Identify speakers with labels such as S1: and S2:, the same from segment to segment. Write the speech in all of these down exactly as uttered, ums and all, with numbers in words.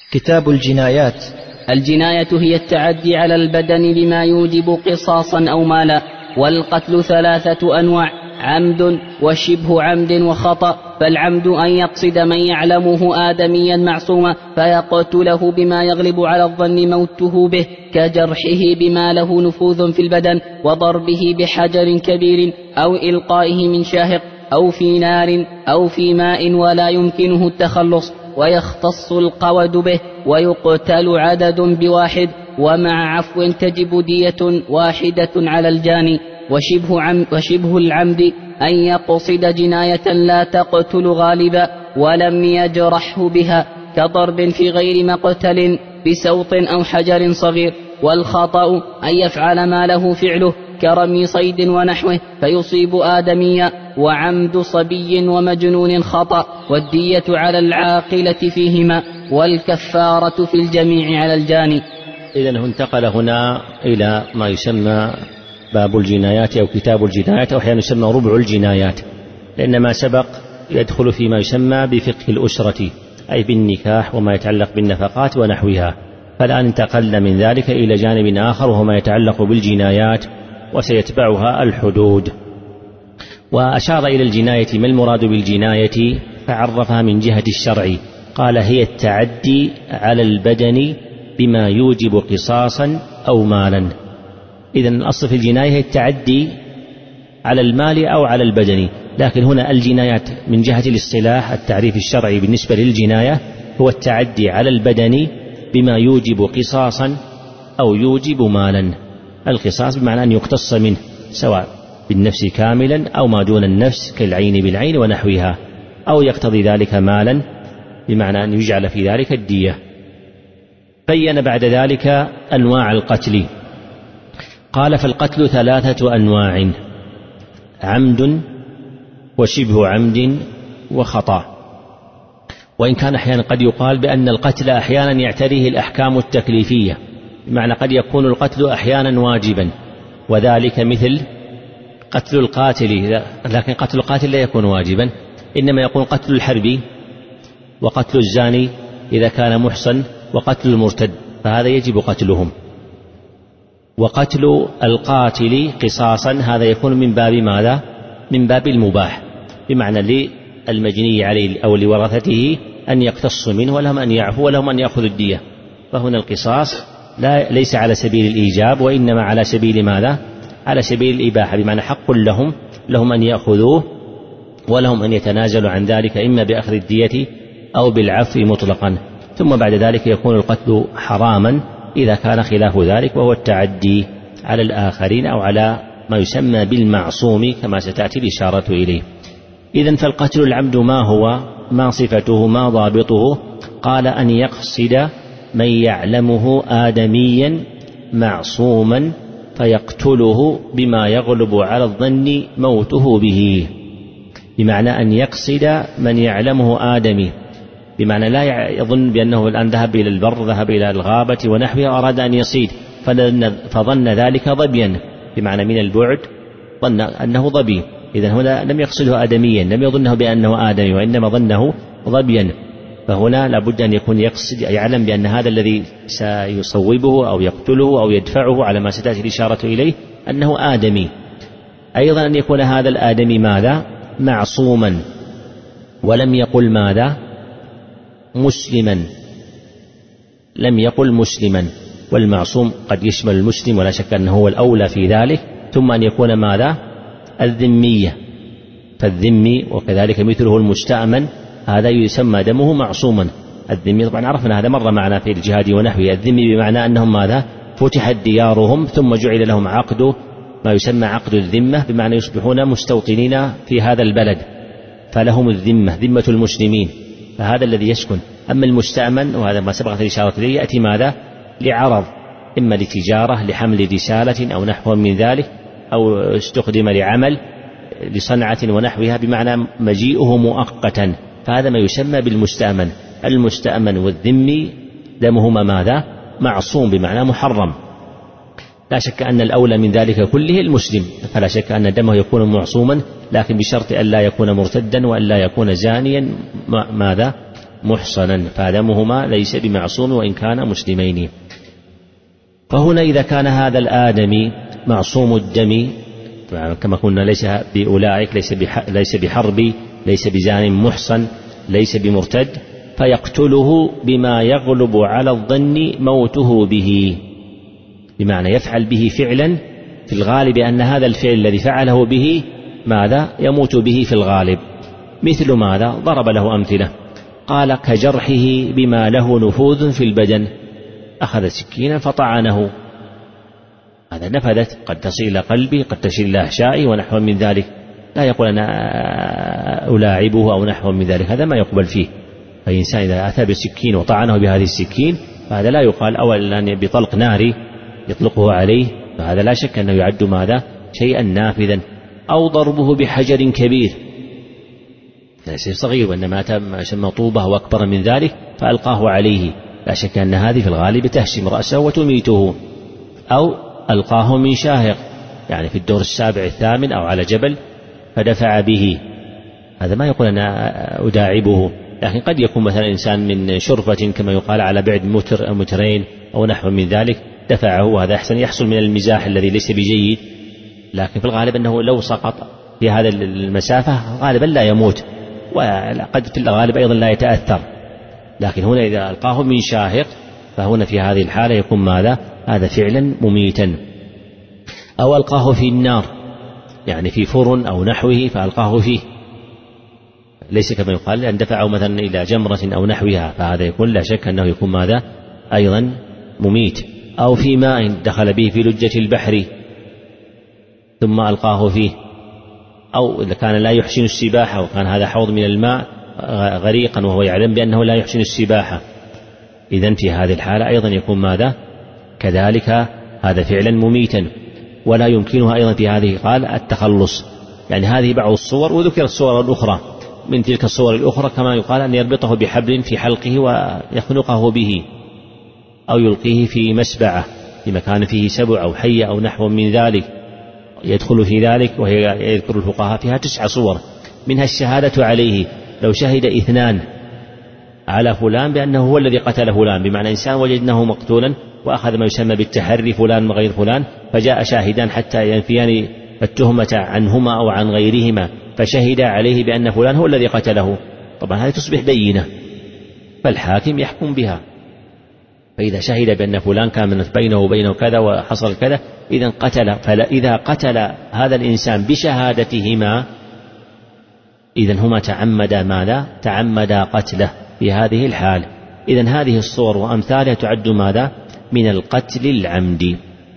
S1: كتاب الجنايات.
S2: الجناية هي التعدي على البدن بما يوجب قصاصا أو مالا. والقتل ثلاثة أنواع: عمد وشبه عمد وخطأ. فالعمد أن يقصد من يعلمه آدميا معصوما فيقتله بما يغلب على الظن موته به، كجرحه بما له نفوذ في البدن وضربه بحجر كبير أو إلقائه من شاهق أو في نار أو في ماء ولا يمكنه التخلص، ويختص القود به ويقتل عدد بواحد، ومع عفو تجب دية واحدة على الجاني. وشبه, عم وشبه العمد أن يقصد جناية لا تقتل غالبا ولم يجرحه بها، كضرب في غير مقتل بسوط أو حجر صغير. والخطأ أن يفعل ما له فعله كرمي صيد ونحوه فيصيب آدميا. وعمد صبي ومجنون خطأ، والدية على العاقلة فيهما، والكفارة في الجميع على الجاني.
S3: إذن انتقل هنا إلى ما يسمى باب الجنايات أو كتاب الجنايات، أو أحيانا يسمى ربع الجنايات، لأن ما سبق يدخل فيما يسمى بفقه الأسرة، أي بالنكاح وما يتعلق بالنفقات ونحوها. فالآن انتقلنا من ذلك إلى جانب آخر وهو ما يتعلق بالجنايات وسيتبعها الحدود. وأشار إلى الجناية ما المراد بالجناية فعرفها من جهة الشرع، قال: هي التعدي على البدن بما يوجب قصاصا أو مالا. إذن الأصل في الجناية هي التعدي على المال أو على البدن، لكن هنا الجنايات من جهة الاصطلاح التعريف الشرعي بالنسبة للجناية هو التعدي على البدن بما يوجب قصاصا أو يوجب مالا. القصاص بمعنى أن يقتص منه سواء بالنفس كاملا أو ما دون النفس كالعين بالعين ونحوها، أو يقتضي ذلك مالا بمعنى أن يجعل في ذلك الدية. بين بعد ذلك أنواع القتل، قال: فالقتل ثلاثة أنواع: عمد وشبه عمد وخطأ. وإن كان أحيانا قد يقال بأن القتل أحيانا يعتريه الأحكام التكليفية، بمعنى قد يكون القتل أحيانا واجبا، وذلك مثل قتل القاتل، لكن قتل القاتل لا يكون واجبا، إنما يكون قتل الحربي وقتل الزاني إذا كان محصن وقتل المرتد، فهذا يجب قتلهم. وقتل القاتل قصاصا هذا يكون من باب ماذا؟ من باب المباح، بمعنى للمجني عليه أو لورثته أن يقتص منه ولهم أن يعفو ولهم أن يأخذوا الدية. فهنا القصاص لا ليس على سبيل الإيجاب، وإنما على سبيل ماذا؟ على سبيل الإباحة، بمعنى حق لهم لهم أن يأخذوه ولهم أن يتنازلوا عن ذلك إما بأخذ الدية أو بالعفو مطلقا. ثم بعد ذلك يكون القتل حراما إذا كان خلاف ذلك، وهو التعدي على الآخرين أو على ما يسمى بالمعصوم كما ستأتي الإشارة إليه. إذن فالقتل العمد ما هو؟ ما صفته؟ ما ضابطه؟ قال: أن يقصد من يعلمه آدميا معصوما فيقتله بما يغلب على الظن موته به. بمعنى أن يقصد من يعلمه آدمي، بمعنى لا يظن بأنه الآن ذهب إلى البر، ذهب إلى الغابة ونحوها، أراد أن يصيد فظن ذلك ظبيا، بمعنى من البعد ظن أنه ظبي. إذن هنا لم يقصده آدميا، لم يظنه بأنه آدمي، وإنما ظنه ظبيا. فهنا لابد أن يكون يقصد يعلم بأن هذا الذي سيصوبه أو يقتله أو يدفعه على ما ستأتي الإشارة إليه أنه آدمي. أيضا أن يكون هذا الآدمي ماذا؟ معصوما، ولم يقل ماذا؟ مسلما، لم يقل مسلما، والمعصوم قد يشمل المسلم ولا شك أنه هو الأولى في ذلك. ثم أن يكون ماذا؟ الذمية، فالذمي وكذلك مثله المستأمن هذا يسمى دمه معصوما. الذمي طبعا عرفنا هذا مرة معنا في الجهاد ونحوه. الذمي بمعنى أنهم ماذا؟ فتحت ديارهم ثم جعل لهم عقد ما يسمى عقد الذمة، بمعنى يصبحون مستوطنين في هذا البلد، فلهم الذمة، ذمة المسلمين، فهذا الذي يسكن. أما المستأمن وهذا ما سبقت الإشارة إليه يأتي ماذا؟ لعرض، إما لتجارة لحمل رسالة أو نحو من ذلك، أو استخدم لعمل لصنعة ونحوها، بمعنى مجيئه مؤقتا، فهذا ما يسمى بالمستأمن. المستأمن والذمي دمهما ماذا؟ معصوم، بمعنى محرم. لا شك أن الأولى من ذلك كله المسلم، فلا شك أن دمه يكون معصوما، لكن بشرط أن لا يكون مرتدا وأن لا يكون زانيا ماذا؟ محصنا، فدمهما ليس بمعصوم وإن كان مسلمين. فهنا إذا كان هذا الآدمي معصوم الدم كما قلنا ليس بأولئك، ليس ليس بحربي، ليس بزان محصن، ليس بمرتد، فيقتله بما يغلب على الظن موته به، بمعنى يفعل به فعلا في الغالب أن هذا الفعل الذي فعله به ماذا يموت به في الغالب. مثل ماذا؟ ضرب له أمثلة، قال كجرحه بما له نفوذ في البدن، أخذ سكينا فطعنه، هذا نفذت، قد تصل إلى قلبي، قد تصل إلى أحشائي ونحو من ذلك، لا يقول أنا ألاعبه أو نحو من ذلك، هذا ما يقبل فيه. فإنسان إذا أتى بالسكين وطعنه بهذه السكين فهذا لا يقال أولا بطلق ناري يطلقه عليه، فهذا لا شك أنه يعد ماذا؟ شيئا نافذا. أو ضربه بحجر كبير، ليس صغير وإنما أتى مطوبة وأكبر من ذلك فألقاه عليه، لا شك أن هذه في الغالب تهشم رأسه وتميته. أو ألقاه من شاهق، يعني في الدور السابع الثامن أو على جبل فدفع به، هذا ما يقول أنا أداعبه، لكن قد يكون مثلا إنسان من شرفة كما يقال على بعد متر أو مترين أو نحو من ذلك دفعه، وهذا أحسن، يحصل من المزاح الذي ليس بجيد، لكن في الغالب أنه لو سقط في هذا المسافة غالبا لا يموت، وقد في الغالب أيضا لا يتأثر. لكن هنا إذا ألقاه من شاهق فهنا في هذه الحالة يكون ماذا؟ هذا فعلا مميتا. أو ألقاه في النار، يعني في فرن أو نحوه فألقاه فيه، ليس كما يقال أن دفعه مثلا إلى جمرة أو نحوها، فهذا يكون لا شك أنه يكون ماذا؟ أيضا مميت. أو في ماء دخل به في لجة البحر ثم ألقاه فيه، أو إذا كان لا يحسن السباحة وكان هذا حوض من الماء غريقا وهو يعلم بأنه لا يحسن السباحة، إذن في هذه الحالة أيضا يكون ماذا؟ كذلك هذا فعلا مميتا. ولا يمكنها أيضا في هذه قال التخلص، يعني هذه بعض الصور، وذكر الصور الأخرى من تلك الصور الأخرى كما يقال أن يربطه بحبل في حلقه ويخنقه به، أو يلقيه في مسبعة في مكان فيه سبع أو حية أو نحو من ذلك، يدخل في ذلك. وهي يذكر الفقهاء فيها تسع صور، منها الشهادة عليه، لو شهد اثنان على فلان بأنه هو الذي قتل فلان، بمعنى إنسان وجدناه مقتولا وأخذ ما يسمى بالتحري فلان وغير فلان، فجاء شاهدان حتى ينفيان التهمة عنهما أو عن غيرهما، فشهد عليه بأن فلان هو الذي قتله، طبعا هذه تصبح بينة فالحاكم يحكم بها. فإذا شهد بأن فلان كان بينه وبينه كذا وحصل كذا إذن قتل، فإذا قتل هذا الإنسان بشهادتهما إذن هما تعمدا ماذا؟ تعمدا قتله في هذه الحال. إذن هذه الصور وأمثالها تعد ماذا؟ من القتل العمدي.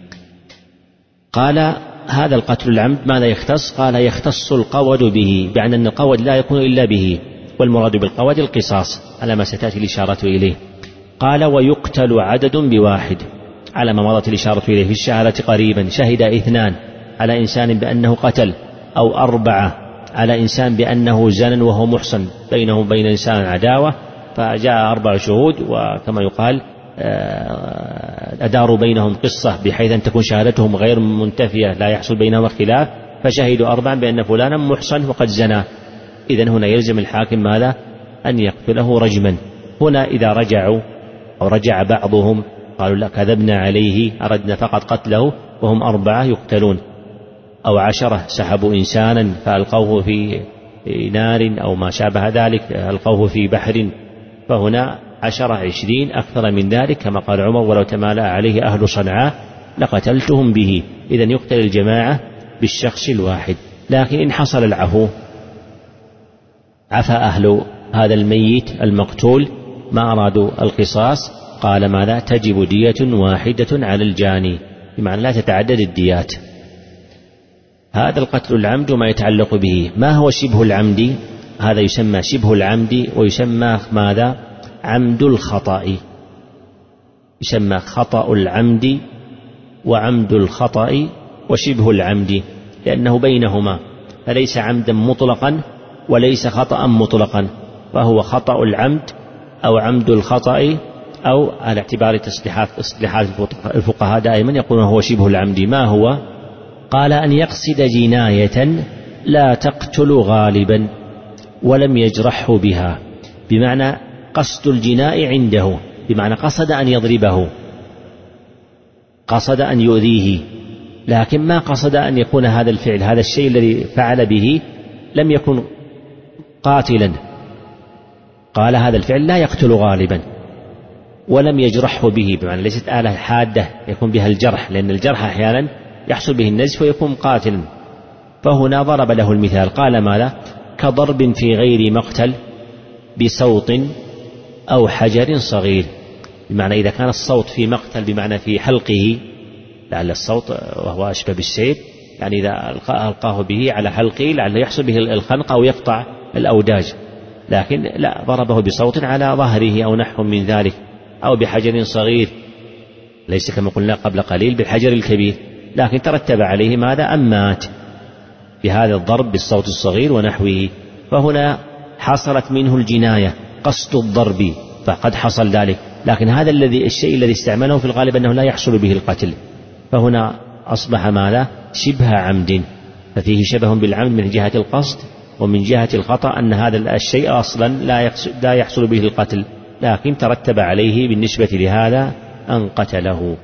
S3: قال هذا القتل العمد ماذا يختص؟ قال يختص القود به، بأن أن القود لا يكون إلا به، والمراد بالقود القصاص على ما ستأتي الإشارة إليه. قال ويقتل عدد بواحد، على ما مضت الإشارة إليه في الشهادة قريبا، شهد اثنان على إنسان بأنه قتل، أو أربعة على إنسان بأنه زن وهو محصن، بينه وبين إنسان عداوة فجاء أربع شهود، وكما يقال أداروا بينهم قصة بحيث أن تكون شهادتهم غير منتفية لا يحصل بينهم اختلاف، فشهدوا أربعا بأن فلانا محصن وقد زنا، إذن هنا يلزم الحاكم ماذا؟ أن يقتله رجما. هنا إذا رجعوا أو رجع بعضهم قالوا لا كذبنا عليه أردنا فقط قتله وهم أربعة يقتلون، أو عشرة سحبوا إنسانا فألقوه في نار أو ما شابه ذلك، ألقوه في بحر، فهنا عشرة عشرين أكثر من ذلك كما قال عمر ولو تمالأ عليه أهل صنعاء لقتلتهم به، إذن يقتل الجماعة بالشخص الواحد. لكن إن حصل العفو، عفى أهل هذا الميت المقتول ما أرادوا القصاص، قال ماذا؟ تجب دية واحدة على الجاني، بمعنى لا تتعدد الديات. هذا القتل العمد ما يتعلق به. ما هو شبه العمد؟ هذا يسمى شبه العمد، ويسمى ماذا؟ عمد الخطأ، يسمى خطأ العمد وعمد الخطأ وشبه العمد، لأنه بينهما، فليس عمدا مطلقا وليس خطأ مطلقا، فهو خطأ العمد أو عمد الخطأ، أو على اعتبار تصليحات اصطلاحات الفقهاء دائما يقولون هو شبه العمد. ما هو؟ قال أن يقصد جناية لا تقتل غالبا ولم يجرحه بها، بمعنى قصد الجناء عنده، بمعنى قصد أن يضربه، قصد أن يؤذيه، لكن ما قصد أن يكون هذا الفعل، هذا الشيء الذي فعل به لم يكن قاتلا. قال هذا الفعل لا يقتل غالبا، ولم يجرحه به، بمعنى ليست آلة حادة يكون بها الجرح، لأن الجرح أحيانا يحصل به النزف ويكون قاتلا. فهنا ضرب له المثال، قال ماذا؟ كضرب في غير مقتل بصوت أو حجر صغير، بمعنى إذا كان الصوت في مقتل بمعنى في حلقه، لعل الصوت وهو أشبه بالسيف، يعني إذا ألقاه به على حلقه لعل يحصل به الخنق أو يقطع الأوداج، لكن لا، ضربه بصوت على ظهره أو نحو من ذلك، أو بحجر صغير، ليس كما قلنا قبل قليل بالحجر الكبير، لكن ترتب عليه ماذا؟ أم مات بهذا الضرب بالصوت الصغير ونحوه. فهنا حصلت منه الجناية، قصد الضرب، فقد حصل ذلك، لكن هذا الذي الشيء الذي استعمله في الغالب أنه لا يحصل به القتل، فهنا أصبح ماذا؟ شبه عمد، ففيه شبه بالعمد من جهة القصد، ومن جهة الخطأ أن هذا الشيء أصلا لا يحصل به القتل، لكن ترتب عليه بالنسبة لهذا أن قتله.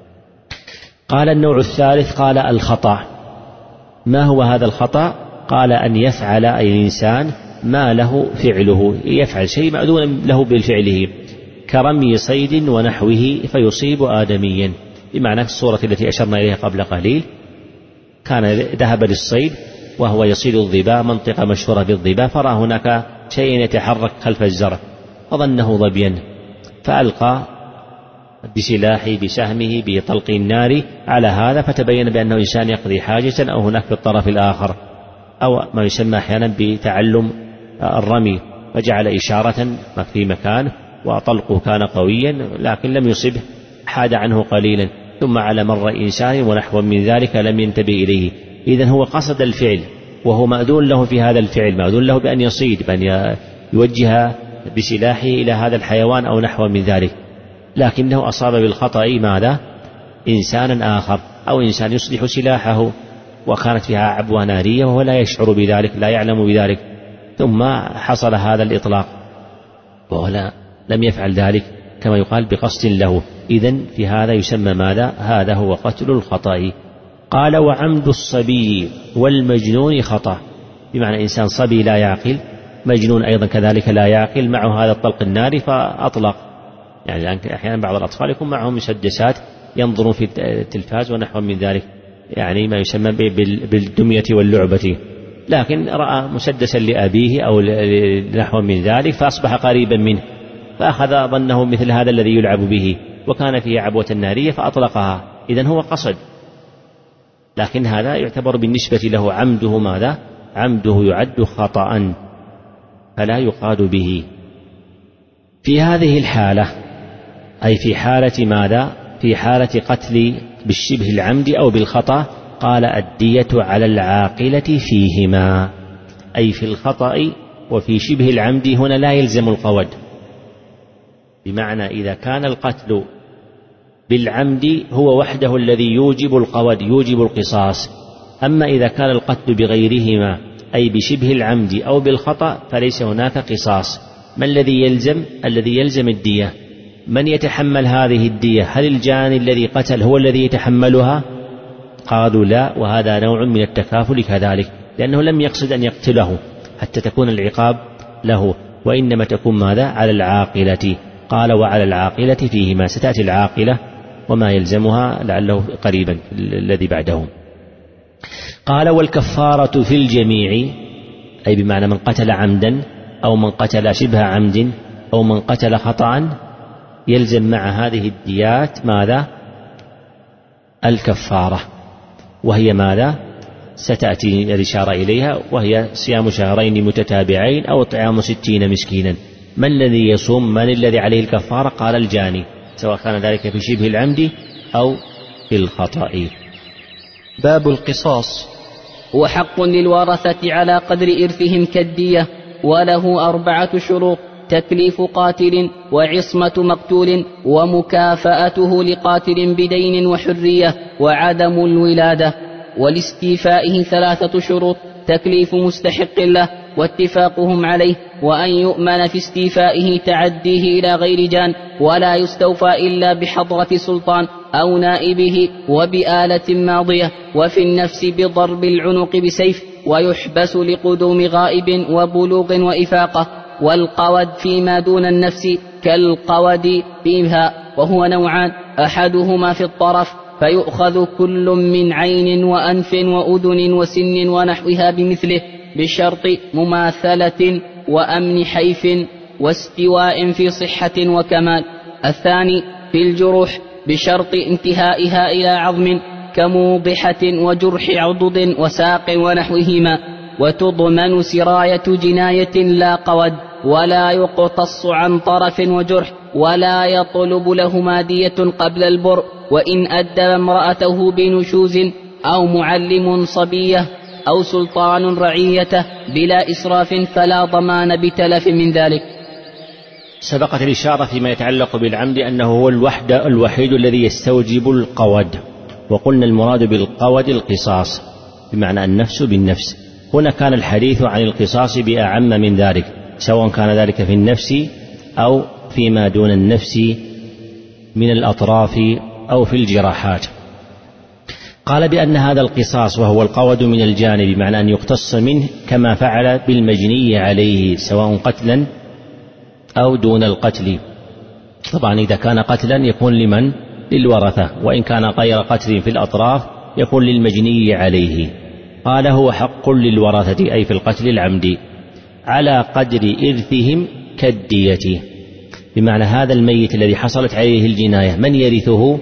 S3: قال النوع الثالث، قال الخطأ. ما هو هذا الخطأ؟ قال أن يفعل أي الإنسان ما له فعله، يفعل شيء مأذون له بالفعله، كرمي صيد ونحوه فيصيب آدميا، بمعنى في الصورة التي أشرنا إليها قبل قليل، كان ذهب للصيد وهو يصيد الظباء، منطقة مشهورة بالظباء، فرأى هناك شيء يتحرك خلف الزرع فظنه ظبيا، فألقى بسلاحه بسهمه بطلق النار على هذا، فتبين بأنه إنسان يقضي حاجة أو هناك في الطرف الآخر، أو ما يسمى أحيانا بتعلم الرمي، فجعل إشارة في مكان وطلقه كان قويا لكن لم يصبه، حاد عنه قليلا، ثم على مر إنسان ونحو من ذلك لم ينتبه إليه. إذن هو قصد الفعل وهو مأذون له في هذا الفعل، مأذون له بأن يصيد، بأن يوجه بسلاحه إلى هذا الحيوان أو نحو من ذلك، لكنه أصاب بالخطأ ماذا؟ إنسانا آخر، أو إنسان يصلح سلاحه وكانت فيها عبوة نارية وهو لا يشعر بذلك، لا يعلم بذلك، ثم حصل هذا الإطلاق وهو لا لم يفعل ذلك كما يقال بقصد له. إذن في هذا يسمى ماذا؟ هذا هو قتل الخطأ. قال وعمد الصبي والمجنون خطأ، بمعنى إنسان صبي لا يعقل، مجنون أيضا كذلك لا يعقل، معه هذا الطلق الناري فأطلق، يعني أحيانا بعض الأطفال يكون معهم مسدسات ينظرون في التلفاز ونحو من ذلك، يعني ما يسمى بالدمية واللعبة، لكن رأى مسدسا لأبيه أو نحو من ذلك فأصبح قريبا منه، فأخذ ظنه مثل هذا الذي يلعب به، وكان فيه عبوة نارية فأطلقها، إذن هو قصد، لكن هذا يعتبر بالنسبة له عمده ماذا؟ عمده يعد خطأ فلا يقاد به. في هذه الحالة، أي في حالة ماذا؟ في حالة قتل بالشبه العمد أو بالخطأ، قال الدية على العاقلة فيهما، أي في الخطأ وفي شبه العمد هنا لا يلزم القود، بمعنى إذا كان القتل بالعمد هو وحده الذي يوجب القود يوجب القصاص، أما إذا كان القتل بغيرهما أي بشبه العمد أو بالخطأ فليس هناك قصاص. ما الذي يلزم؟ الذي يلزم الدية. من يتحمل هذه الدية؟ هل الجاني الذي قتل هو الذي يتحملها؟ قالوا لا، وهذا نوع من التكافل كذلك، لأنه لم يقصد أن يقتله حتى تكون العقاب له، وإنما تكون ماذا؟ على العاقلة. قال وعلى العاقلة فيهما، ستأتي العاقلة وما يلزمها لعله قريبا الذي بعده. قال والكفارة في الجميع، أي بمعنى من قتل عمدا أو من قتل شبه عمد أو من قتل خطأ يلزم مع هذه الديات ماذا؟ الكفارة، وهي ماذا؟ ستأتي الإشارة إليها، وهي صيام شهرين متتابعين أو إطعام ستين مسكينا. من الذي يصوم؟ من الذي عليه الكفارة؟ قال الجاني، سواء كان ذلك في شبه العمد أو في الخطأ.
S1: باب القصاص.
S2: هو حق للورثة على قدر إرثهم كالدية، وله أربعة شروط: تكليف قاتل، وعصمة مقتول، ومكافأته لقاتل بدين وحرية، وعدم الولادة. ولاستيفائه ثلاثة شروط: تكليف مستحق له، واتفاقهم عليه، وأن يؤمن في استيفائه تعديه إلى غير جان، ولا يستوفى إلا بحضرة سلطان أو نائبه وبآلة ماضية، وفي النفس بضرب العنق بسيف، ويحبس لقدوم غائب وبلوغ وإفاقة. والقود فيما دون النفس كالقود فيها، وهو نوعان: أحدهما في الطرف فيؤخذ كل من عين وأنف وأذن وسن ونحوها بمثله بشرط مماثلة وأمن حيف واستواء في صحة وكمال. الثاني في الجروح بشرط انتهائها إلى عظم كموضحة وجرح عضد وساق ونحوهما، وتضمن سراية جناية لا قود، ولا يقتص عن طرف وجرح، ولا يطلب لهما دية قبل البر، وإن أدب امرأته بنشوز أو معلم صبية أو سلطان رعيته بلا إسراف فلا ضمان بتلف من ذلك.
S3: سبقت الإشارة فيما يتعلق بالعمد أنه هو الوحد الوحيد الذي يستوجب القود، وقلنا المراد بالقود القصاص بمعنى النفس بالنفس. هنا كان الحديث عن القصاص بأعم من ذلك، سواء كان ذلك في النفس أو فيما دون النفس من الأطراف أو في الجراحات. قال بأن هذا القصاص وهو القود من الجانب بمعنى أن يقتص منه كما فعل بالمجني عليه سواء قتلا أو دون القتل. طبعا إذا كان قتلا يكون لمن؟ للورثة، وإن كان غير قتل في الأطراف يكون للمجني عليه. قال هو حق للورثة أي في القتل العمدي على قدر إرثهم كالدية، بمعنى هذا الميت الذي حصلت عليه الجناية من يرثه؟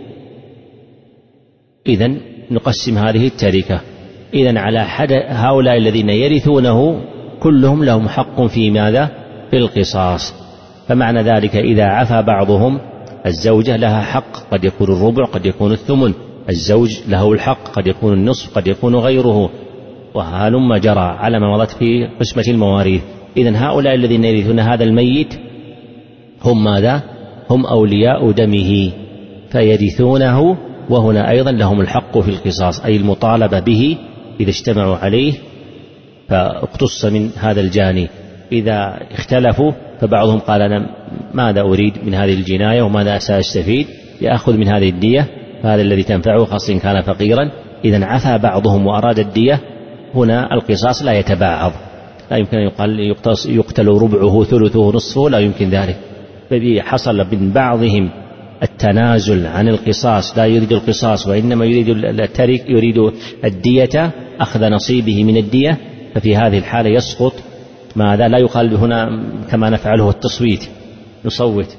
S3: إذن نقسم هذه التركة، إذن على حد هؤلاء الذين يرثونه كلهم لهم حق في ماذا؟ في القصاص. فمعنى ذلك إذا عفى بعضهم الزوجة لها حق، قد يكون الربع قد يكون الثمن، الزوج له الحق قد يكون النصف قد يكون غيره، وهلم جرى على ما مضت في قسمة المواريث. إذن هؤلاء الذين يرثون هذا الميت هم ماذا؟ هم أولياء دمه فيرثونه، وهنا أيضا لهم الحق في القصاص أي المطالبة به إذا اجتمعوا عليه فاقتص من هذا الجاني. إذا اختلفوا فبعضهم قال أنا ماذا أريد من هذه الجناية وماذا سأستفيد، يأخذ من هذه الدية، فهذا الذي تنفعه خاصة إن كان فقيرا. إذن عفى بعضهم وأراد الدية، هنا القصاص لا يتباعض، لا يمكن أن يقال يقتل ربعه ثلثه نصفه، لا يمكن ذلك. فبي حصل من بعضهم التنازل عن القصاص، لا يريد القصاص وإنما يريد الترك يريد الدية أخذ نصيبه من الدية، ففي هذه الحالة يسقط ماذا؟ لا يقال هنا كما نفعله التصويت نصوت،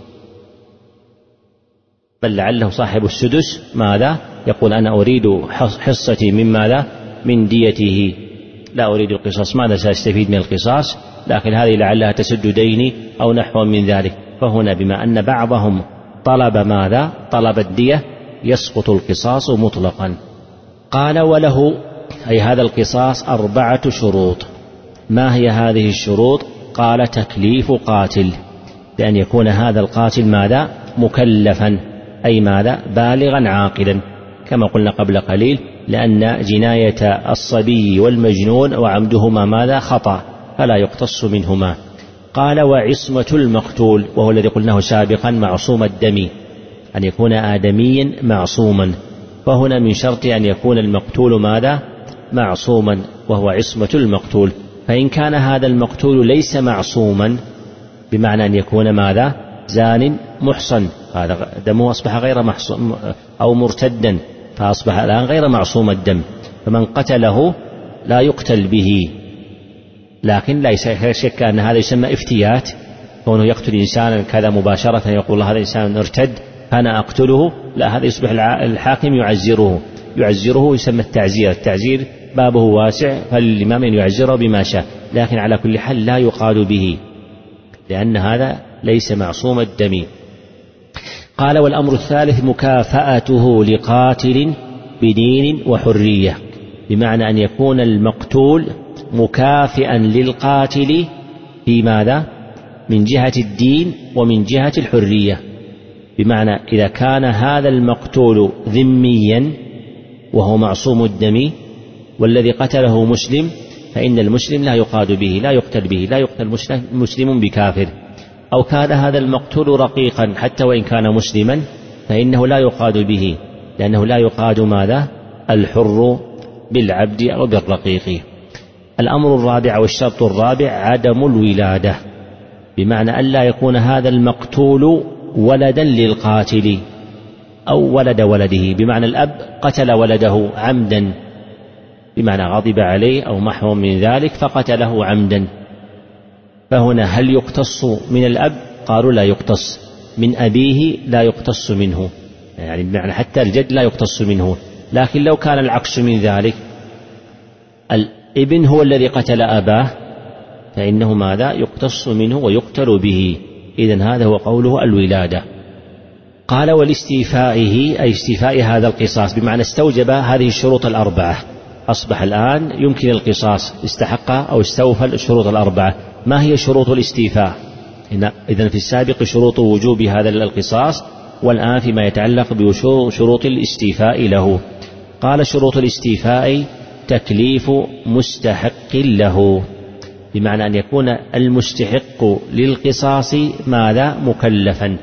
S3: بل لعله صاحب السدس ماذا؟ يقول أنا أريد حصتي من ماذا؟ من ديته، لا أريد القصاص، ماذا سأستفيد من القصاص؟ لكن هذه لعلها تسد ديني أو نحو من ذلك. فهنا بما أن بعضهم طلب ماذا؟ طلب الدية، يسقط القصاص مطلقا. قال وله أي هذا القصاص أربعة شروط. ما هي هذه الشروط؟ قال تكليف قاتل، بأن يكون هذا القاتل ماذا؟ مكلفا أي ماذا؟ بالغا عاقلا، كما قلنا قبل قليل، لأن جناية الصبي والمجنون وعمدهما ماذا؟ خطأ، فلا يقتص منهما. قال وعصمة المقتول، وهو الذي قلناه سابقا معصوم الدم، أن يكون آدميا معصوما، فهنا من شرط أن يكون المقتول ماذا؟ معصوما، وهو عصمة المقتول. فإن كان هذا المقتول ليس معصوما بمعنى أن يكون ماذا؟ زان محصن، هذا دمه أصبح غير محصوم، أو مرتدا فأصبح الآن غير معصوم الدم، فمن قتله لا يقتل به. لكن لا شك أن هذا يسمى افتيات، كونه يقتل إنسانا كذا مباشرة يقول هذا إنسان ارتد فأنا أقتله، لا، هذا يصبح الحاكم يعزره يعزره يسمى التعزير. التعزير بابه واسع، فالإمام أن يعزره بما شاء، لكن على كل حال لا يقال به لأن هذا ليس معصوم الدم. قال والأمر الثالث مكافأته لقاتل بدين وحرية، بمعنى أن يكون المقتول مكافئا للقاتل في ماذا؟ من جهة الدين ومن جهة الحرية، بمعنى إذا كان هذا المقتول ذميا وهو معصوم الدم والذي قتله مسلم، فإن المسلم لا يقاد به، لا يقتل به، لا يقتل مسلم بكافر. أو كان هذا المقتول رقيقا حتى وإن كان مسلما فإنه لا يقاد به، لأنه لا يقاد ماذا؟ الحر بالعبد أو بالرقيق. الأمر الرابع والشرط الرابع عدم الولادة، بمعنى أن لا يكون هذا المقتول ولدا للقاتل أو ولد ولده، بمعنى الأب قتل ولده عمدا، بمعنى غضب عليه أو محو من ذلك فقتله عمدا، فهنا هل يقتص من الأب؟ قالوا لا يقتص، من أبيه لا يقتص منه، يعني بمعنى حتى الجد لا يقتص منه. لكن لو كان العكس من ذلك، الابن هو الذي قتل أباه، فإنه ماذا؟ يقتص منه ويقتل به. إذن هذا هو قوله الولادة. قال ولاستيفائه، أي استيفاء هذا القصاص، بمعنى استوجب هذه الشروط الأربعة، أصبح الآن يمكن القصاص، استحق أو استوفى الشروط الأربعة. ما هي شروط الاستيفاء؟ إذن في السابق شروط وجوب هذا القصاص، والآن فيما يتعلق بشروط الاستيفاء له. قال شروط الاستيفاء تكليف مستحق له، بمعنى أن يكون المستحق للقصاص ماذا؟ مكلفا.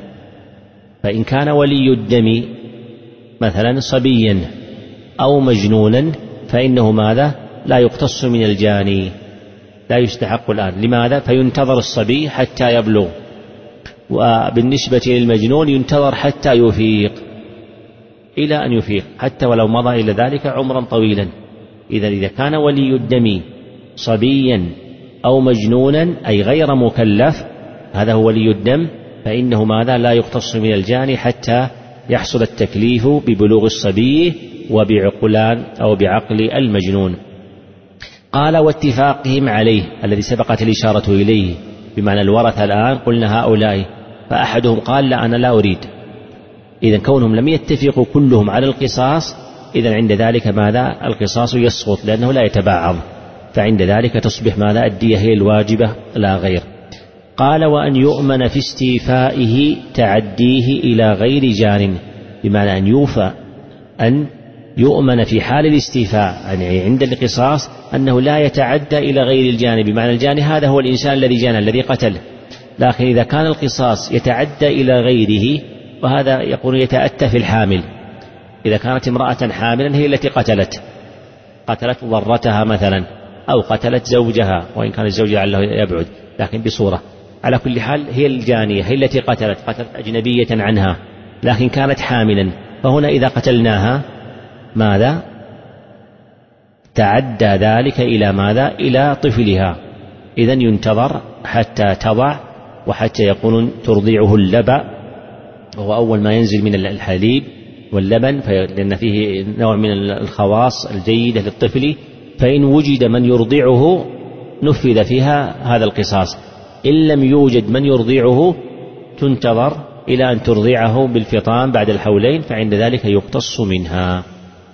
S3: فإن كان ولي الدم مثلا صبيا أو مجنونا فإنه ماذا؟ لا يقتص من الجاني، لا يستحق الآن. لماذا؟ فينتظر الصبي حتى يبلغ، وبالنسبة للمجنون ينتظر حتى يفيق، إلى أن يفيق، حتى ولو مضى إلى ذلك عمرا طويلا. إذا إذا كان ولي الدم صبيا أو مجنونا أي غير مكلف، هذا هو ولي الدم، فإنه ماذا؟ لا يقتص من الجاني حتى يحصل التكليف ببلوغ الصبي وبعقلان أو بعقل المجنون. قال واتفاقهم عليه، الذي سبقت الإشارة إليه، بمعنى الورثة الآن قلنا هؤلاء، فأحدهم قال لا أنا لا أريد. إذن كونهم لم يتفقوا كلهم على القصاص، إذن عند ذلك ماذا؟ القصاص يسقط، لأنه لا يتبعض، فعند ذلك تصبح ماذا؟ الدية هي الواجبة لا غير. قال وأن يؤمن في استيفائه تعديه إلى غير جان، بمعنى أن يوفى، أن يؤمن في حال الاستيفاء، يعني عند القصاص أنه لا يتعدى إلى غير الجاني، بمعنى الجاني هذا هو الإنسان الذي جانى الذي قتل، لكن إذا كان القصاص يتعدى إلى غيره، وهذا يقول يتأتى في الحامل. إذا كانت امرأة حاملا هي التي قتلت قتلت ضرتها مثلا، أو قتلت زوجها، وإن كان الزوج لعله يبعد، لكن بصورة على كل حال هي الجانية، هي التي قتلت قتلت أجنبية عنها، لكن كانت حاملا، فهنا إذا قتلناها ماذا؟ تعدى ذلك إلى ماذا؟ إلى طفلها. إذن ينتظر حتى تضع، وحتى يقولون ترضعه اللبن، وهو أول ما ينزل من الحليب واللبن، لأن فيه نوع من الخواص الجيدة للطفل، فإن وجد من يرضعه نفذ فيها هذا القصاص. إن لم يوجد من يرضعه تنتظر إلى أن ترضعه بالفطام بعد الحولين، فعند ذلك يقتص منها.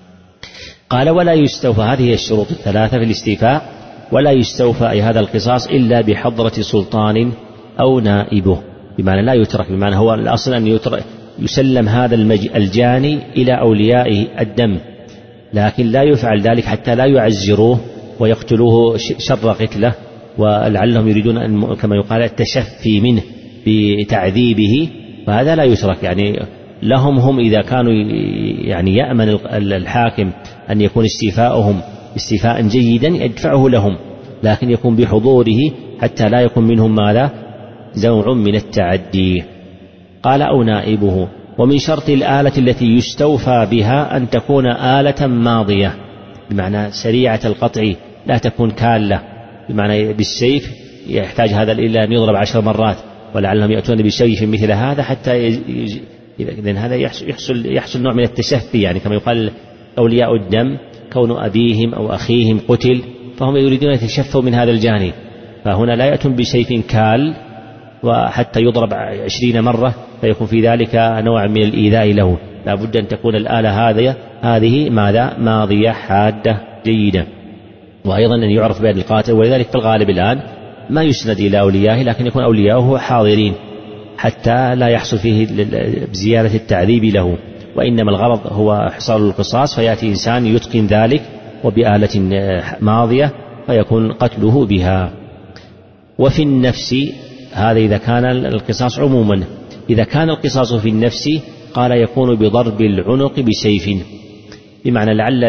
S3: قال ولا يستوفى، هذه الشروط الثلاثة في الاستيفاء، ولا يستوفى أي هذا القصاص إلا بحضرة سلطان أو نائبه، بمعنى لا يترك، بمعنى هو الأصل أن يترك يسلم هذا الجاني إلى أولياء الدم، لكن لا يفعل ذلك حتى لا يعزروه ويقتلوه شر قتله، ولعلهم يريدون أن كما يقال التشفي منه بتعذيبه، فهذا لا يترك. يعني لهم هم إذا كانوا يعني يأمن الحاكم أن يكون استيفاؤهم استيفاء جيدا يدفعه لهم، لكن يكون بحضوره حتى لا يكون منهم ماذا؟ زوع من التعدي. قال أو نائبه. ومن شرط الآلة التي يستوفى بها أن تكون آلة ماضية، بمعنى سريعة القطع، لا تكون كالة، بمعنى بالسيف يحتاج هذا إلى أن يضرب عشر مرات، ولعلهم يأتون بسيف مثل هذا حتى يج... إذن هذا يحصل, يحصل نوع من التشفي، يعني كما يقال أولياء الدم كون أبيهم أو أخيهم قتل فهم يريدون أن يتشفوا من هذا الجانب، فهنا لا يأتون بسيف كال وحتى يضرب عشرين مرة فيكون في ذلك نوع من الإيذاء له، لا بد أن تكون الآلة هذه هذه ماذا؟ ماضية حادة جيدة، وأيضا أن يعرف بين القاتل. ولذلك في الغالب الآن ما يسند إلى أوليائه، لكن يكون أولياؤه حاضرين حتى لا يحصل فيه زيادة التعذيب له، وإنما الغرض هو حصار القصاص، فيأتي إنسان يتقن ذلك وبآلة ماضية فيكون قتله بها. وفي النفس، هذا إذا كان القصاص عموما، إذا كان القصاص في النفس قال يكون بضرب العنق بسيف، بمعنى لعل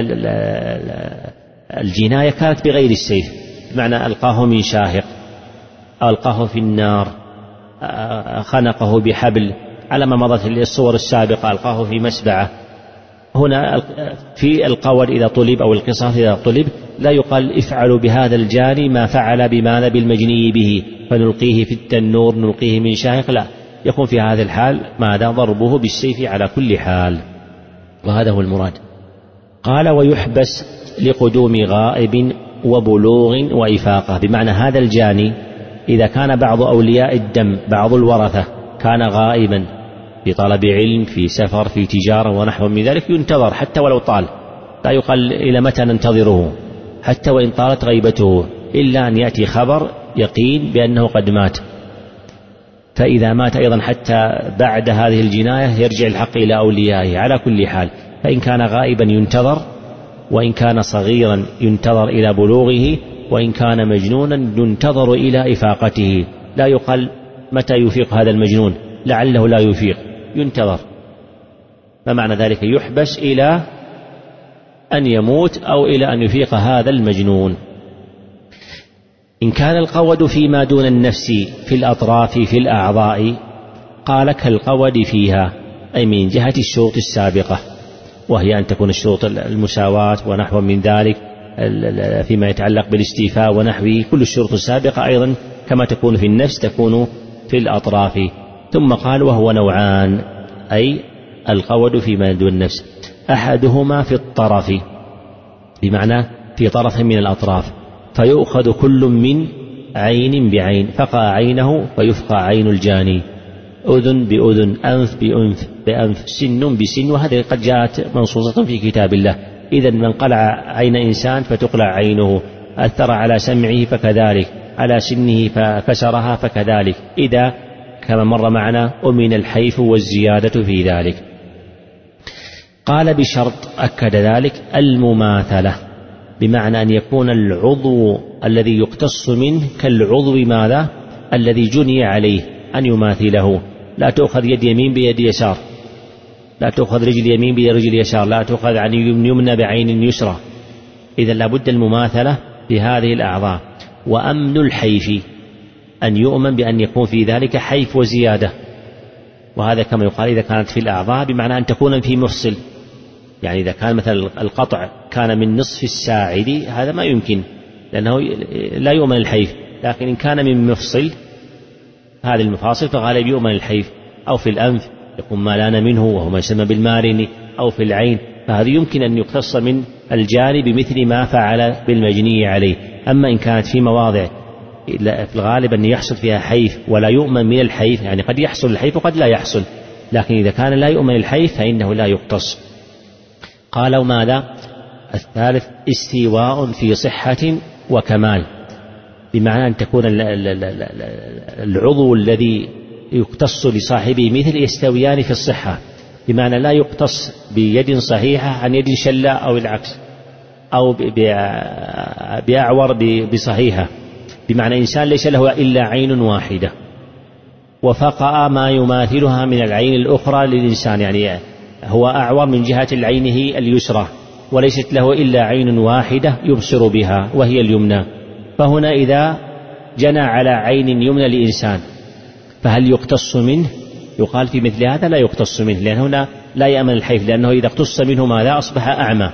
S3: الجناية كانت بغير السيف، بمعنى ألقاه من شاهق أو ألقاه في النار، خنقه بحبل على ما مضت الصور السابقة، ألقاه في مسبعة. هنا في القول إذا طلب أو القصاص إذا طلب لا يقال افعلوا بهذا الجاني ما فعل بماذا بالمجني به فنلقيه في التنور نلقيه من شاهق، لا، يكون في هذا الحال ماذا ضربه بالسيف على كل حال، وهذا هو المراد. قال ويحبس لقدوم غائب وبلوغ وإفاقة، بمعنى هذا الجاني إذا كان بعض أولياء الدم بعض الورثة كان غائبا في طلب علم في سفر في تجارة ونحو من ذلك ينتظر حتى ولو طال، لا يقال إلى متى ننتظره حتى وإن طالت غيبته، إلا أن يأتي خبر يقين بأنه قد مات. فإذا مات أيضا حتى بعد هذه الجناية يرجع الحق إلى أوليائه على كل حال، فإن كان غائبا ينتظر، وإن كان صغيرا ينتظر إلى بلوغه، وإن كان مجنونا ينتظر إلى إفاقته، لا يقال متى يفيق هذا المجنون لعله لا يفيق، ينتظر. فمعنى ذلك يحبس إلى أن يموت أو إلى أن يفيق هذا المجنون. إن كان القود فيما دون النفس في الأطراف في الأعضاء قال كالقود فيها، أي من جهة الشروط السابقة، وهي أن تكون الشروط المساواة ونحو من ذلك فيما يتعلق بالاستيفاء ونحوه، كل الشروط السابقة أيضا كما تكون في النفس تكون في الأطراف. ثم قال وهو نوعان، أي القود فيما دون النفس، أحدهما في الطرف، بمعنى في طرف من الأطراف، فيؤخذ كل من عين بعين، فقع عينه فيفقع عين الجاني، أذن بأذن، أنف بأنف بأنف، سن بسن، وهذه قد جاءت منصوصة في كتاب الله. إذن من قلع عين إنسان فتقلع عينه، أثر على سمعه فكذلك، على سنه فكسرها فكذلك، إذا كما مر معنا أمن الحيف والزيادة في ذلك. قال بشرط أكد ذلك المماثلة، بمعنى أن يكون العضو الذي يقتص منه كالعضو ماذا الذي جني عليه، أن يماثله، لا تأخذ يد يمين بيد يسار، لا تأخذ رجل يمين برجل يسار، لا تأخذ عن يمنى بعين يسرى، إذا لابد المماثلة بهذه الأعضاء. وأمن الحيف، أن يؤمن بأن يكون في ذلك حيف وزيادة، وهذا كما يقال إذا كانت في الأعضاء بمعنى أن تكون في مفصل، يعني إذا كان مثلا القطع كان من نصف الساعد هذا ما يمكن لأنه لا يؤمن الحيف، لكن إن كان من مفصل هذه المفاصل فغالب يؤمن الحيف، أو في الأنف يكون ما لان منه وهو ما يسمى بالمارن، أو في العين، فهذا يمكن أن يقتص من الجاني بمثل ما فعل بالمجني عليه. أما إن كانت في مواضع في الغالب أن يحصل فيها حيف ولا يؤمن من الحيف، يعني قد يحصل الحيف وقد لا يحصل، لكن إذا كان لا يؤمن الحيف فإنه لا يقتص. قالوا ماذا؟ الثالث استواء في صحة وكمال، بمعنى أن تكون العضو الذي يقتص لصاحبه مثل يستويان في الصحة، بمعنى لا يقتص بيد صحيحة عن يد شلاء أو العكس، أو بأعور بصحيحة، بمعنى إنسان ليس له إلا عين واحدة وفقأ ما يماثلها من العين الأخرى للإنسان، يعني هو أعور من جهة العينه اليسرى وليست له إلا عين واحدة يبصر بها وهي اليمنى، فهنا إذا جنى على عين يمنى لإنسان فهل يقتص منه؟ يقال في مثل هذا لا يقتص منه، لأن هنا لا يأمن الحيف، لأنه إذا اقتص منه ماذا؟ أصبح أعمى.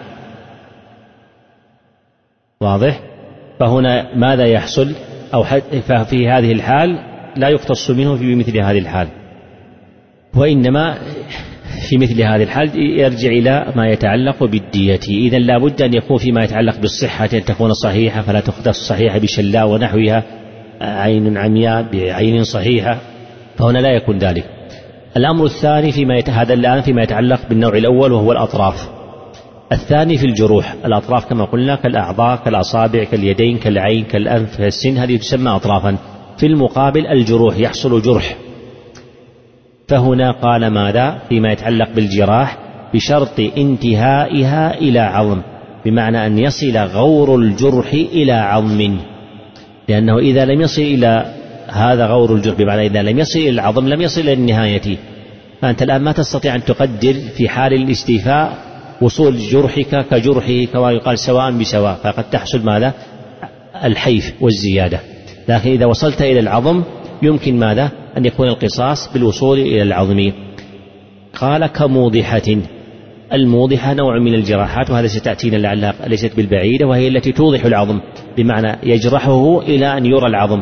S3: واضح؟ فهنا ماذا يحصل؟ أو ففي هذه الحال لا يقتص منه في مثل هذه الحال، وإنما في مثل هذه الحال يرجع إلى ما يتعلق بالدية. إذن لا بد أن يكون فيما يتعلق بالصحة أن تكون صحيحة، فلا تقتص صحيحة بشلاء ونحوها، عين عمياء بعين صحيحة، فهنا لا يكون ذلك. الأمر الثاني فيما يت... هذا الآن فيما يتعلق بالنوع الأول وهو الأطراف. الثاني في الجروح، الأطراف كما قلنا كالأعضاء كالأصابع كاليدين كالعين كالأنف كالسن، هذه تسمى أطرافا. في المقابل الجروح يحصل جرح، فهنا قال ماذا؟ فيما يتعلق بالجراح بشرط انتهائها إلى عظم، بمعنى أن يصل غور الجرح إلى عظم، لأنه إذا لم يصل إلى هذا غور الجرح بمعنى إذا لم يصل إلى العظم لم يصل إلى النهاية. فأنت الآن ما تستطيع أن تقدر في حال الاستيفاء وصول جرحك كجرحه كما يقال سواء بسواء، فقد تحصل ماذا؟ الحيف والزيادة. لكن إذا وصلت إلى العظم يمكن ماذا؟ أن يكون القصاص بالوصول إلى العظم. قال كموضحة. الموضحة نوع من الجراحات، وهذا ستأتينا لعلها ليست بالبعيدة، وهي التي توضح العظم بمعنى يجرحه إلى أن يرى العظم،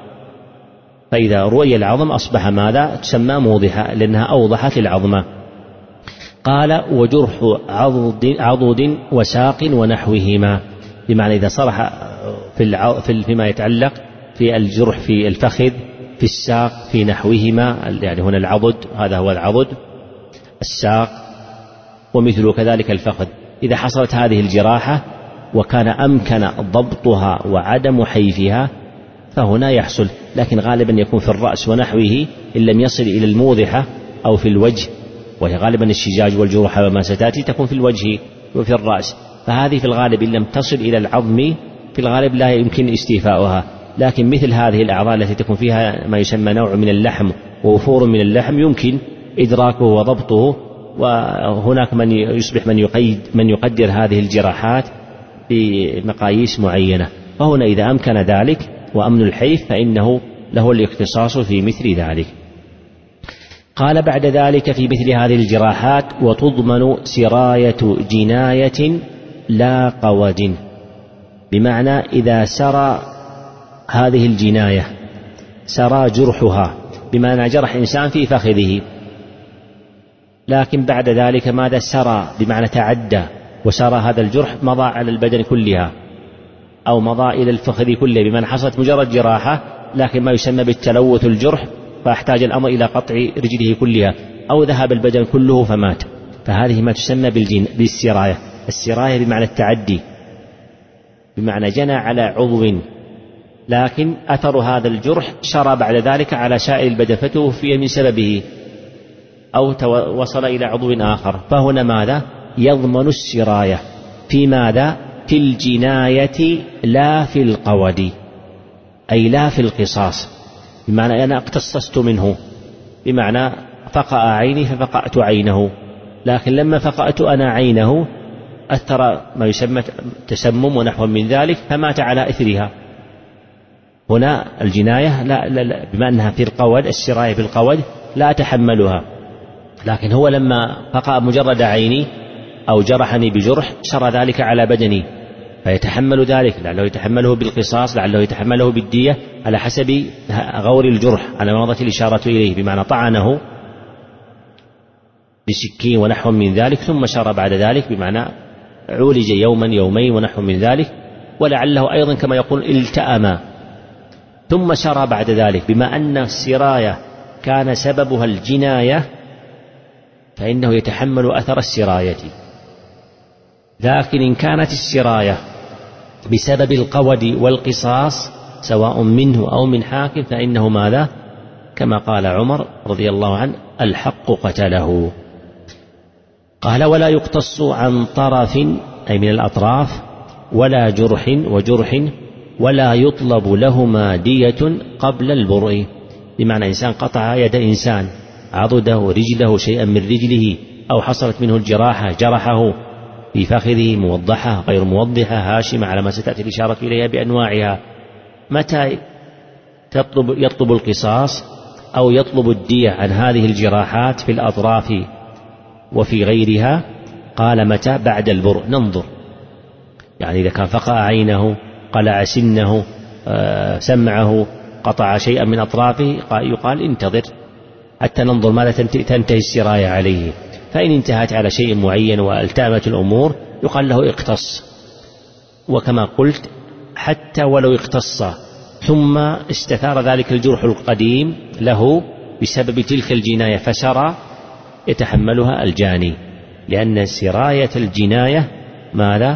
S3: فإذا رؤي العظم أصبح ماذا؟ تسمى موضحة لأنها أوضحت العظم. قال وجرح عضد, عضد وساق ونحوهما، بمعنى إذا صرح في الع... في فيما يتعلق في الجرح في الفخذ في الساق في نحوهما، يعني هنا العضد هذا هو العضد الساق ومثل كذلك الفخذ. إذا حصلت هذه الجراحة وكان أمكن ضبطها وعدم حيفها فهنا يحصل، لكن غالبا يكون في الرأس ونحوه إن لم يصل إلى الموضحة أو في الوجه، وهي غالبا الشجاج والجروح وما ستأتي تكون في الوجه وفي الرأس، فهذه في الغالب إن لم تصل إلى العظم في الغالب لا يمكن استيفاؤها. لكن مثل هذه الأعضاء التي تكون فيها ما يسمى نوع من اللحم ووفور من اللحم يمكن إدراكه وضبطه، وهناك من يصبح من يقيد من يقدر هذه الجراحات بمقاييس معينة، فهنا إذا أمكن ذلك وأمن الحيف فإنه له الاختصاص في مثل ذلك. قال بعد ذلك في مثل هذه الجراحات وتضمن سراية جناية لا قود، بمعنى إذا سرى هذه الجناية سرى جرحها، بمعنى جرح إنسان في فخذه لكن بعد ذلك ماذا؟ سرى بمعنى تعدى وسرى هذا الجرح مضى على البدن كلها أو مضى إلى الفخذ كله، بمعنى حصلت مجرد جراحة لكن ما يسمى بالتلوث الجرح فاحتاج الأمر إلى قطع رجله كلها أو ذهب البدن كله فمات، فهذه ما تسمى بالسراية. السراية بمعنى التعدي، بمعنى جنى على عضو لكن أثر هذا الجرح سرى بعد ذلك على سائر البدن فتوفي من سببه أو وصل إلى عضو آخر، فهنا ماذا؟ يضمن السراية في ماذا؟ في الجناية لا في القود، أي لا في القصاص، بمعنى أنا اقتصصت منه، بمعنى فقأ عيني ففقأت عينه، لكن لما فقأت أنا عينه أثر ما يسمى تسمم ونحو من ذلك فمات على إثرها. هنا الجناية لا, لا, لا بما أنها في القود، السراية في القود لا أتحملها، لكن هو لما فقأ مجرد عيني أو جرحني بجرح سرى ذلك على بدني فيتحمل ذلك، لعله يتحمله بالقصاص، لعله يتحمله بالدية على حسب غور الجرح على ما مضت الإشارة إليه، بمعنى طعنه بسكين ونحو من ذلك ثم سرى بعد ذلك، بمعنى عولج يوما يومين ونحو من ذلك، ولعله أيضا كما يقول التأم ثم سرى بعد ذلك، بما أن السراية كان سببها الجناية فإنه يتحمل أثر السراية. لكن إن كانت السراية بسبب القود والقصاص سواء منه أو من حاكم فإنه ماذا؟ كما قال عمر رضي الله عنه الحق قتله. قال ولا يقتص عن طرف أي من الأطراف ولا جرح وجرح ولا يطلب لهما دية قبل البرء، بمعنى إنسان قطع يد إنسان عضده رجله شيئا من رجله أو حصلت منه الجراحة جرحه في فخذه موضحة غير موضحة هاشمة على ما ستأتي الإشارة إليها بأنواعها، متى تطلب يطلب القصاص أو يطلب الدية عن هذه الجراحات في الأطراف وفي غيرها؟ قال متى؟ بعد البرء. ننظر، يعني إذا كان فقأ عينه قلع سنه سمعه قطع شيئا من أطرافه يقال انتظر حتى ننظر ماذا تنتهي السراية عليه، فإن انتهت على شيء معين والتأمت الأمور يقال له اقتص. وكما قلت حتى ولو اقتص ثم استثار ذلك الجرح القديم له بسبب تلك الجناية فسرى يتحملها الجاني، لأن سراية الجناية ماذا؟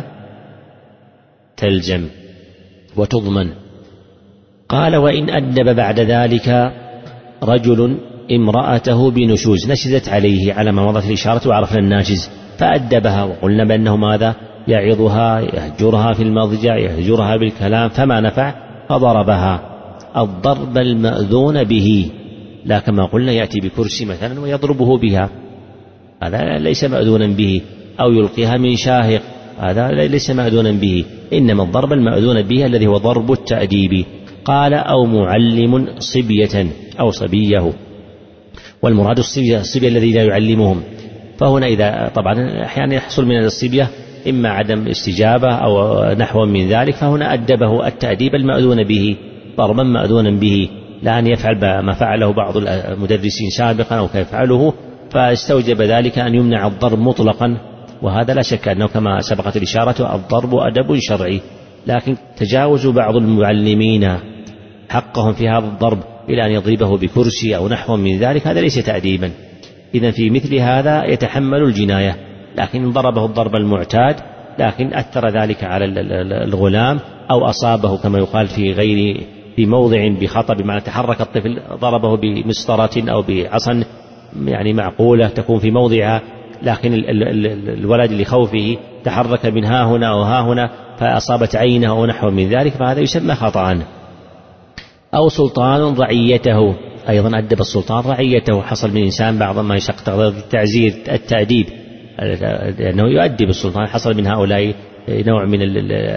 S3: تلزم وتضمن. قال وإن أدب بعد ذلك رجل امرأته بنشوز، نشزت عليه على ما مضت الإشارة وعرفنا الناشز فأدبها، وقلنا بأنه ماذا؟ يعظها يهجرها في المضجع يهجرها بالكلام فما نفع فضربها الضرب المأذون به، لا كما قلنا يأتي بكرسي مثلا ويضربه بها، هذا ليس مأذونا به، أو يلقيها من شاهق، هذا ليس مأذونا به، إنما الضرب المأذون به الذي هو ضرب التأديب. قال أو معلم صبية أو صبيه، والمراد الصبية الصبية الذي لا يعلمهم، فهنا إذا طبعا أحيانا يحصل من الصبية إما عدم استجابة أو نحو من ذلك، فهنا أدبه التأديب المأذون به ضربا مأذونا به، لا أن يفعل ما فعله بعض المدرسين سابقا أو كيفعله فاستوجب ذلك أن يمنع الضرب مطلقا، وهذا لا شك أنه كما سبقت الإشارة الضرب أدب شرعي، لكن تجاوز بعض المعلمين حقهم في هذا الضرب إلى أن يضربه بكرسي أو نحو من ذلك، هذا ليس تأديبا. إذن في مثل هذا يتحمل الجناية، لكن ضربه الضرب المعتاد لكن أثر ذلك على الغلام أو أصابه كما يقال في غير في موضع بخطأ، بمعنى تحرك الطفل ضربه بمسطرة أو بعصا يعني معقولة تكون في موضعها، لكن الولد لخوفه تحرك من ها هنا أو ها هنا فأصابت عينه أو نحو من ذلك، فهذا يسمى خطأ. أو سلطان رعيته، أيضا أدب السلطان رعيته، حصل من إنسان بعض ما يشق التعزير التأديب لأنه يؤدب السلطان، حصل من هؤلاء نوع من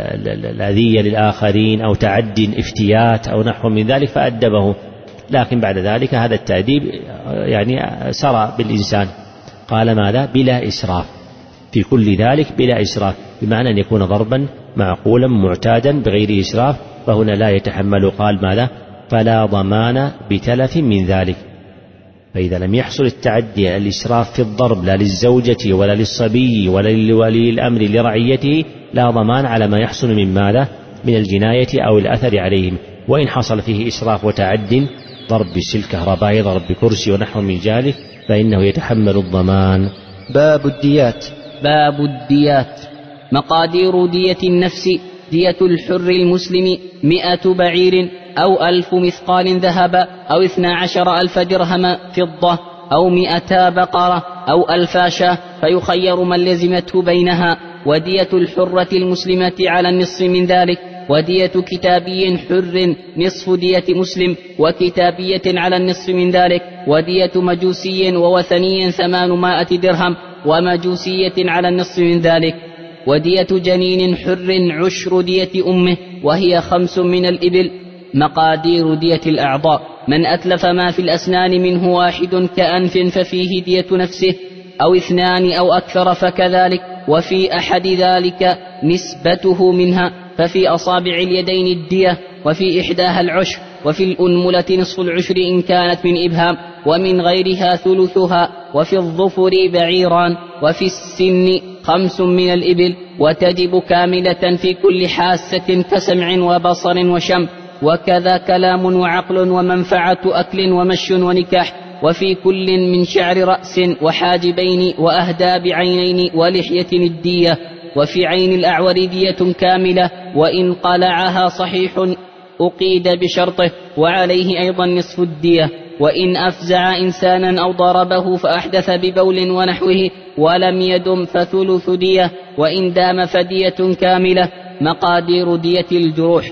S3: الأذية للآخرين أو تعد افتيات أو نحو من ذلك فأدبه، لكن بعد ذلك هذا التأديب يعني سرى بالإنسان. قال ماذا؟ بلا إسراف، في كل ذلك بلا إسراف، بمعنى أن يكون ضربا معقولا معتادا بغير إسراف، فهنا لا يتحمل. قال ماذا؟ فلا ضمان بتلف من ذلك، فإذا لم يحصل التعدي الإسراف في الضرب لا للزوجة ولا للصبي ولا لولي الأمر لرعيته لا ضمان على ما يحصل من ماذا؟ من الجناية أو الأثر عليهم. وإن حصل فيه إسراف وتعد ضرب بالسلك كهربائي ضرب بكرسي ونحو من ذلك فإنه يتحمل الضمان.
S1: باب الديات.
S2: باب الديات. مقادير دية النفس: دية الحر المسلم مئة بعير أو ألف مثقال ذهب أو اثنا عشر ألف درهم فضة أو مئتا بقرة أو ألفا شاة، فيخير من لزمته بينها. ودية الحرة المسلمة على النصف من ذلك. ودية كتابي حر نصف دية مسلم، وكتابية على النصف من ذلك. ودية مجوسي ووثني ثمانمائة درهم، ومجوسية على النصف من ذلك. ودية جنين حر عشر دية أمه، وهي خمس من الإبل. مقادير دية الأعضاء: من أتلف ما في الأسنان منه واحد كأنف ففيه دية نفسه، أو اثنان أو أكثر فكذلك، وفي أحد ذلك نسبته منها، ففي أصابع اليدين الدية، وفي إحداها العشر، وفي الأنملة نصف العشر إن كانت من إبهام، ومن غيرها ثلثها، وفي الظفر بعيران، وفي السن خمس من الإبل، وتجب كاملة في كل حاسة كسمع وبصر وشم، وكذا كلام وعقل ومنفعة أكل ومشي ونكاح. وفي كل من شعر رأس وحاجبين وأهداب عينين ولحية الدية. وفي عين الأعور دية كاملة، وإن قلعها صحيح أقيد بشرطه، وعليه أيضا نصف الدية. وإن أفزع إنسانا أو ضربه فأحدث ببول ونحوه ولم يدم فثلث دية، وإن دام فدية كاملة. مقادير دية الجروح: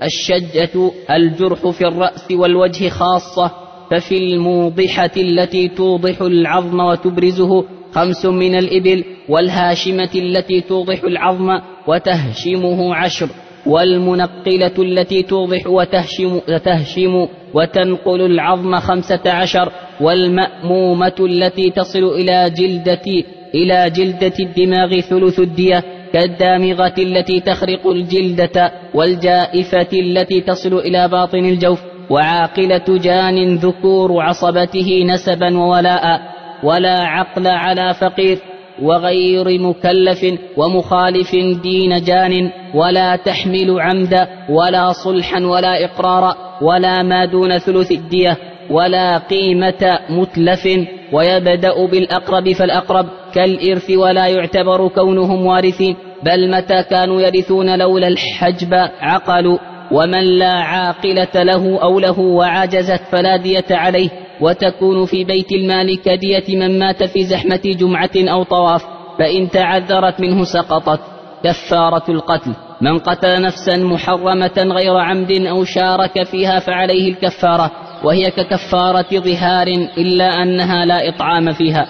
S2: الشجة الجرح في الرأس والوجه خاصة، ففي الموضحة التي توضح العظم وتبرزه خمس من الإبل، والهاشمة التي توضح العظم وتهشمه عشر، والمنقلة التي توضح وتهشم, وتهشم وتنقل العظم خمسة عشر، والمأمومة التي تصل إلى جلدة إلى جلدة الدماغ ثلث الدية، كالدامغة التي تخرق الجلدة، والجائفة التي تصل إلى باطن الجوف، وعاقلة جان ذكور عصبته نسبا وولاء، ولا عقل على فقير وغير مكلف ومخالف دين جان، ولا تحمل عمدا، ولا صلحا ولا إقرارا، ولا ما دون ثلث الدية، ولا قيمة متلف. ويبدأ بالأقرب فالأقرب كالإرث، ولا يعتبر كونهم وارثين، بل متى كانوا يرثون لولا الحجب عقلوا. ومن لا عاقلة له أو له وعجزت فلا دية عليه، وتكون في بيت المال كدية من مات في زحمة جمعة أو طواف، فإن تعذرت منه سقطت. كفارة القتل: من قتل نفسا محرمة غير عمد أو شارك فيها فعليه الكفارة، وهي ككفارة ظهار إلا أنها لا إطعام فيها.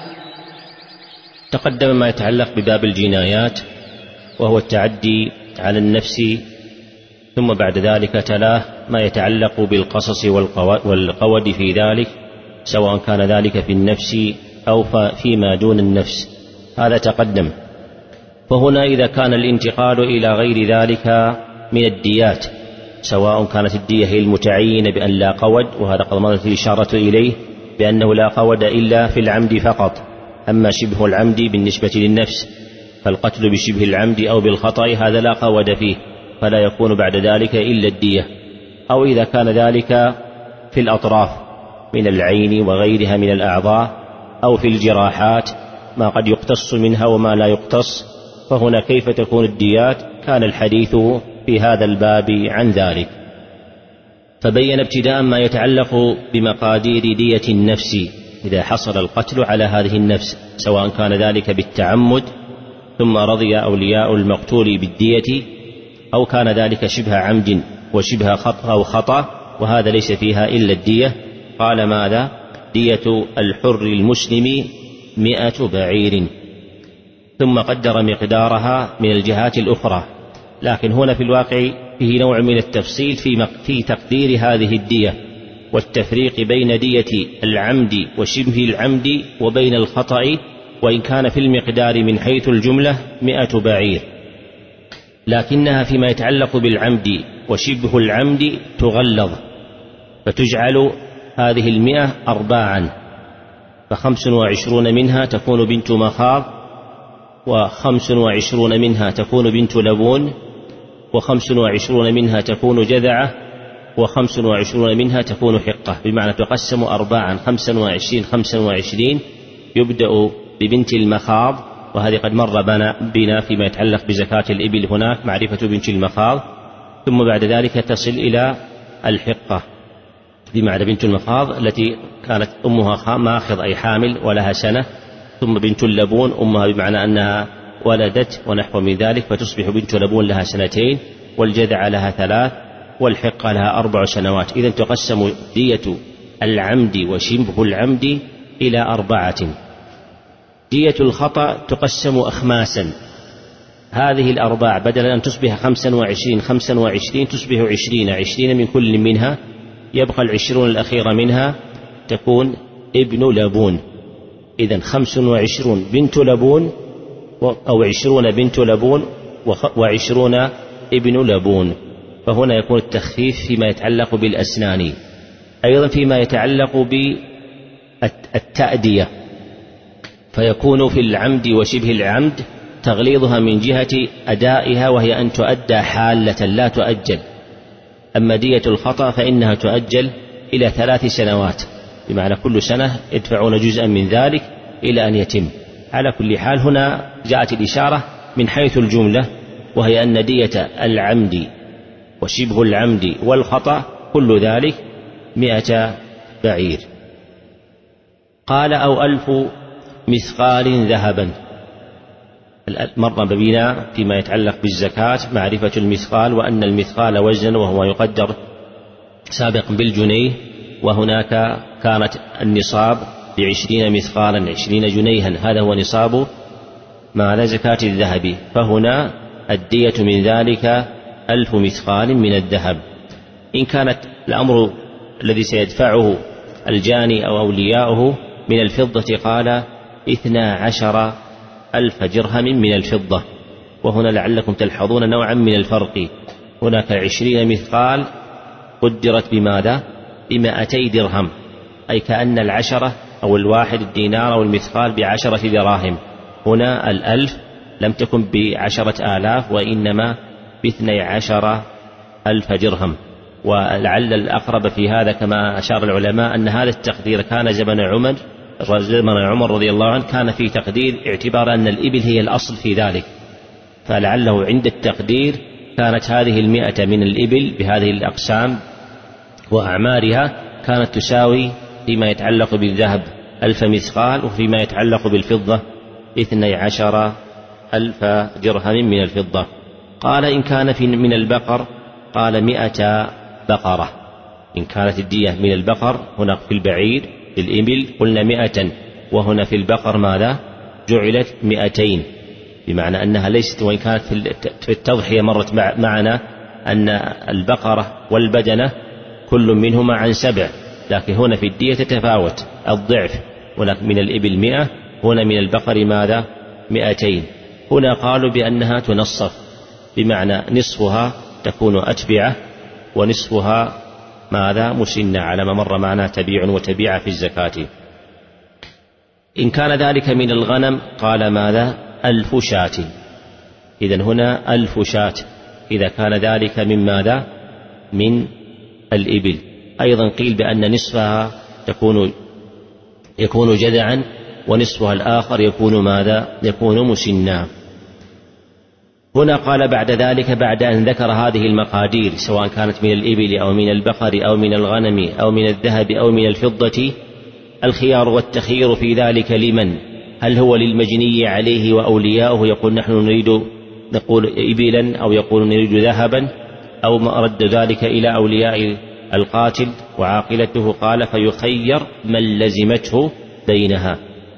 S3: تقدم ما يتعلق بباب الجنايات وهو التعدي على النفس، ثم بعد ذلك تلاه ما يتعلق بالقصص والقود في ذلك، سواء كان ذلك في النفس أو فيما دون النفس، هذا تقدم. فهنا إذا كان الانتقال إلى غير ذلك من الديات، سواء كانت الدية هي المتعينة بأن لا قود، وهذا قد مرت الإشارة إليه بأنه لا قود إلا في العمد فقط، أما شبه العمد بالنسبة للنفس فالقتل بشبه العمد أو بالخطأ هذا لا قود فيه، فلا يكون بعد ذلك إلا الدية. أو إذا كان ذلك في الأطراف من العين وغيرها من الأعضاء، أو في الجراحات ما قد يقتص منها وما لا يقتص، فهنا كيف تكون الديات؟ كان الحديث في هذا الباب عن ذلك. فبين ابتداء ما يتعلق بمقادير دية النفس إذا حصل القتل على هذه النفس، سواء كان ذلك بالتعمد ثم رضي أولياء المقتول بالدية، أو كان ذلك شبه عمد وشبه خطأ أو خطأ، وهذا ليس فيها إلا الدية. قال: ماذا؟ دية الحر المسلم مئة بعير، ثم قدر مقدارها من الجهات الأخرى، لكن هنا في الواقع فيه نوع من التفصيل في تقدير هذه الدية والتفريق بين دية العمد وشبه العمد وبين الخطأ، وإن كان في المقدار من حيث الجملة مئة بعير، لكنها فيما يتعلق بالعمد وشبه العمد تغلظ، فتجعل هذه المئة أرباعا، فخمس وعشرون منها تكون بنت مخاض، وخمس وعشرون منها تكون بنت لبون، وخمس وعشرون منها تكون جذعة، وخمس وعشرون منها تكون حقة، بمعنى تقسم أرباعا خمسا وعشرين خمسا وعشرين. يبدأ ببنت المخاض، وهذه قد مر بنا فيما يتعلق بزكاة الإبل، هناك معرفة بنت المخاض، ثم بعد ذلك تصل إلى الحقة، بمعنى بنت المخاض التي كانت أمها ماخض أي حامل ولها سنة، ثم بنت اللبون أمها بمعنى أنها ولدت ونحو من ذلك، فتصبح بنت لبون لها سنتين، والجذع لها ثلاث، والحقة لها أربع سنوات. إذن تقسم دية العمد وشبه العمد إلى أربعة. دية الخطأ تقسم أخماسا، هذه الأرباع بدل أن تصبح خمسا وعشرين خمسا وعشرين تصبح عشرين عشرين من كل منها، يبقى العشرون الأخيرة منها تكون ابن لبون. إذن خمس وعشرون بنت لبون، أو عشرون بنت لبون وعشرون ابن لبون. فهنا يكون التخفيف فيما يتعلق بالأسنان. أيضا فيما يتعلق بالتأدية فيكون في العمد وشبه العمد تغليظها من جهة أدائها، وهي أن تؤدى حالة لا تؤجل. أما دية الخطأ فإنها تؤجل إلى ثلاث سنوات، بمعنى كل سنة يدفعون جزءا من ذلك إلى أن يتم. على كل حال هنا جاءت الإشارة من حيث الجملة، وهي أن دية العمد وشبه العمد والخطأ كل ذلك مئة بعير. قال: أو ألف مثقال ذهبا. مر بنا فيما يتعلق بالزكاة معرفة المثقال، وأن المثقال وزن وهو يقدر سابقا بالجنيه، وهناك كانت النصاب بعشرين مثقالا عشرين جنيها، هذا هو نصاب مع زكاة الذهب. فهنا الدية من ذلك ألف مثقال من الذهب. إن كانت الأمر الذي سيدفعه الجاني أو أولياؤه من الفضة قال اثنا عشر ألف درهم من الفضة. وهنا لعلكم تلحظون نوعا من الفرق، هناك عشرين مثقال قدرت بماذا؟ بمائتي درهم، أي كأن العشرة أو الواحد الدينار أو المثقال بعشرة دراهم. هنا الألف لم تكن بعشرة آلاف، وإنما باثني عشر ألف درهم. ولعل الأقرب في هذا كما أشار العلماء أن هذا التقدير كان زمن عمر زمن عمر رضي الله عنه، كان في تقدير اعتبار أن الإبل هي الأصل في ذلك، فلعله عند التقدير كانت هذه المئة من الإبل بهذه الأقسام وأعمارها كانت تساوي فيما يتعلق بالذهب ألف مثقال، وفيما يتعلق بالفضة اثني عشر ألف درهم من الفضة. قال إن كان في من البقر قال مئة بقرة. إن كانت الدية من البقر هنا في البعير في الإبل قلنا مئة، وهنا في البقر ماذا جعلت مئتين، بمعنى أنها ليست، وإن كانت في التضحية مرت معنا أن البقرة والبدنة كل منهما عن سبع، لكن هنا في الدية تتفاوت الضعف، هنا من الإبل مئة، هنا من البقر ماذا مئتين. هنا قالوا بأنها تنصف، بمعنى نصفها تكون أتبعة ونصفها ماذا مسنة، على ما مر معنا تبيع وتبيع في الزكاة. إن كان ذلك من الغنم قال ماذا ألف شاة. إذن هنا ألف شاة إذا كان ذلك من ماذا من الإبل. أيضا قيل بأن نصفها تكون يكون جذعا ونصفها الآخر يكون ماذا يكون مسنا. هنا قال بعد ذلك بعد أن ذكر هذه المقادير سواء كانت من الإبل أو من البقر أو من الغنم أو من الذهب أو من الفضة، الخيار والتخيير في ذلك لمن؟ هل هو للمجني عليه وأولياؤه يقول نحن نريد نقول إبلا، أو يقول نريد ذهبا، أو ما رد ذلك إلى أولياء القاتل وعاقلته؟ قال فيخير من لزمته بينها،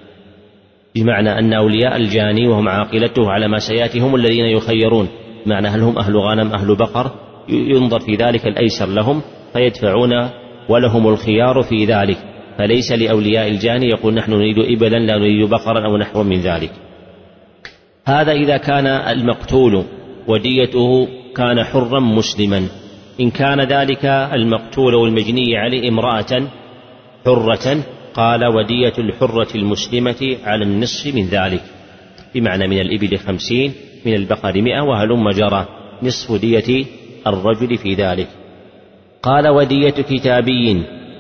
S3: بمعنى أن أولياء الجاني وهم عاقلته على ما سيأتي هم الذين يخيرون، بمعنى هل هم أهل غنم أهل بقر، ينظر في ذلك الأيسر لهم فيدفعون ولهم الخيار في ذلك، فليس لأولياء الجاني يقول نحن نريد إبلا لا نريد بقرا أو نحو من ذلك. هذا إذا كان المقتول وديته كان حرا مسلما. إن كان ذلك المقتول والمجني عليه امرأة حرة قال ودية الحرة المسلمة على النصف من ذلك، بمعنى من الإبل خمسين من البقر مئة وهلم جرى نصف دية الرجل في ذلك. قال ودية كتابي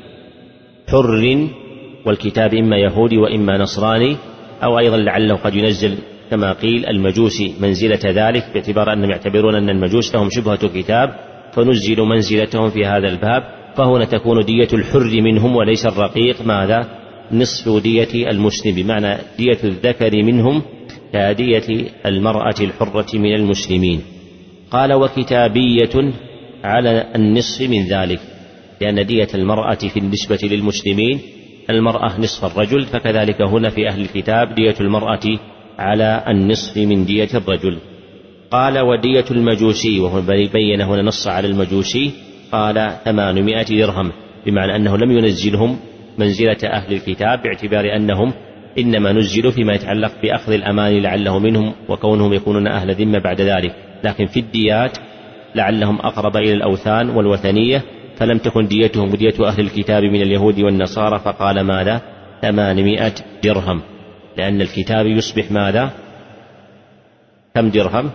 S3: حر، والكتاب إما يهودي وإما نصراني، أو أيضا لعله قد ينزل كما قيل المجوسي منزلة ذلك، باعتبار أنهم يعتبرون أن المجوس لهم شبهة كتاب فنزل منزلتهم في هذا الباب. فهنا تكون دية الحر منهم وليس الرقيق ماذا نصف دية المسلم، بمعنى دية الذكر منهم كدية المرأة الحرة من المسلمين. قال وكتابية على النصف من ذلك، لأن دية المرأة في النسبة للمسلمين المرأة نصف الرجل، فكذلك هنا في أهل الكتاب دية المرأة على النصف من دية الرجل. قال ودية المجوسي، وهو بين هنا نص على المجوسي، قال ثمانمائة درهم، بمعنى أنه لم ينزلهم منزلة أهل الكتاب باعتبار أنهم إنما نزلوا فيما يتعلق بأخذ الأمان لعله منهم وكونهم يكونون أهل ذمة بعد ذلك، لكن في الديات لعلهم أقرب إلى الأوثان والوثنية فلم تكن ديتهم دية أهل الكتاب من اليهود والنصارى، فقال ماذا ثمانمائة درهم، لأن الكتاب يصبح ماذا كم درهم؟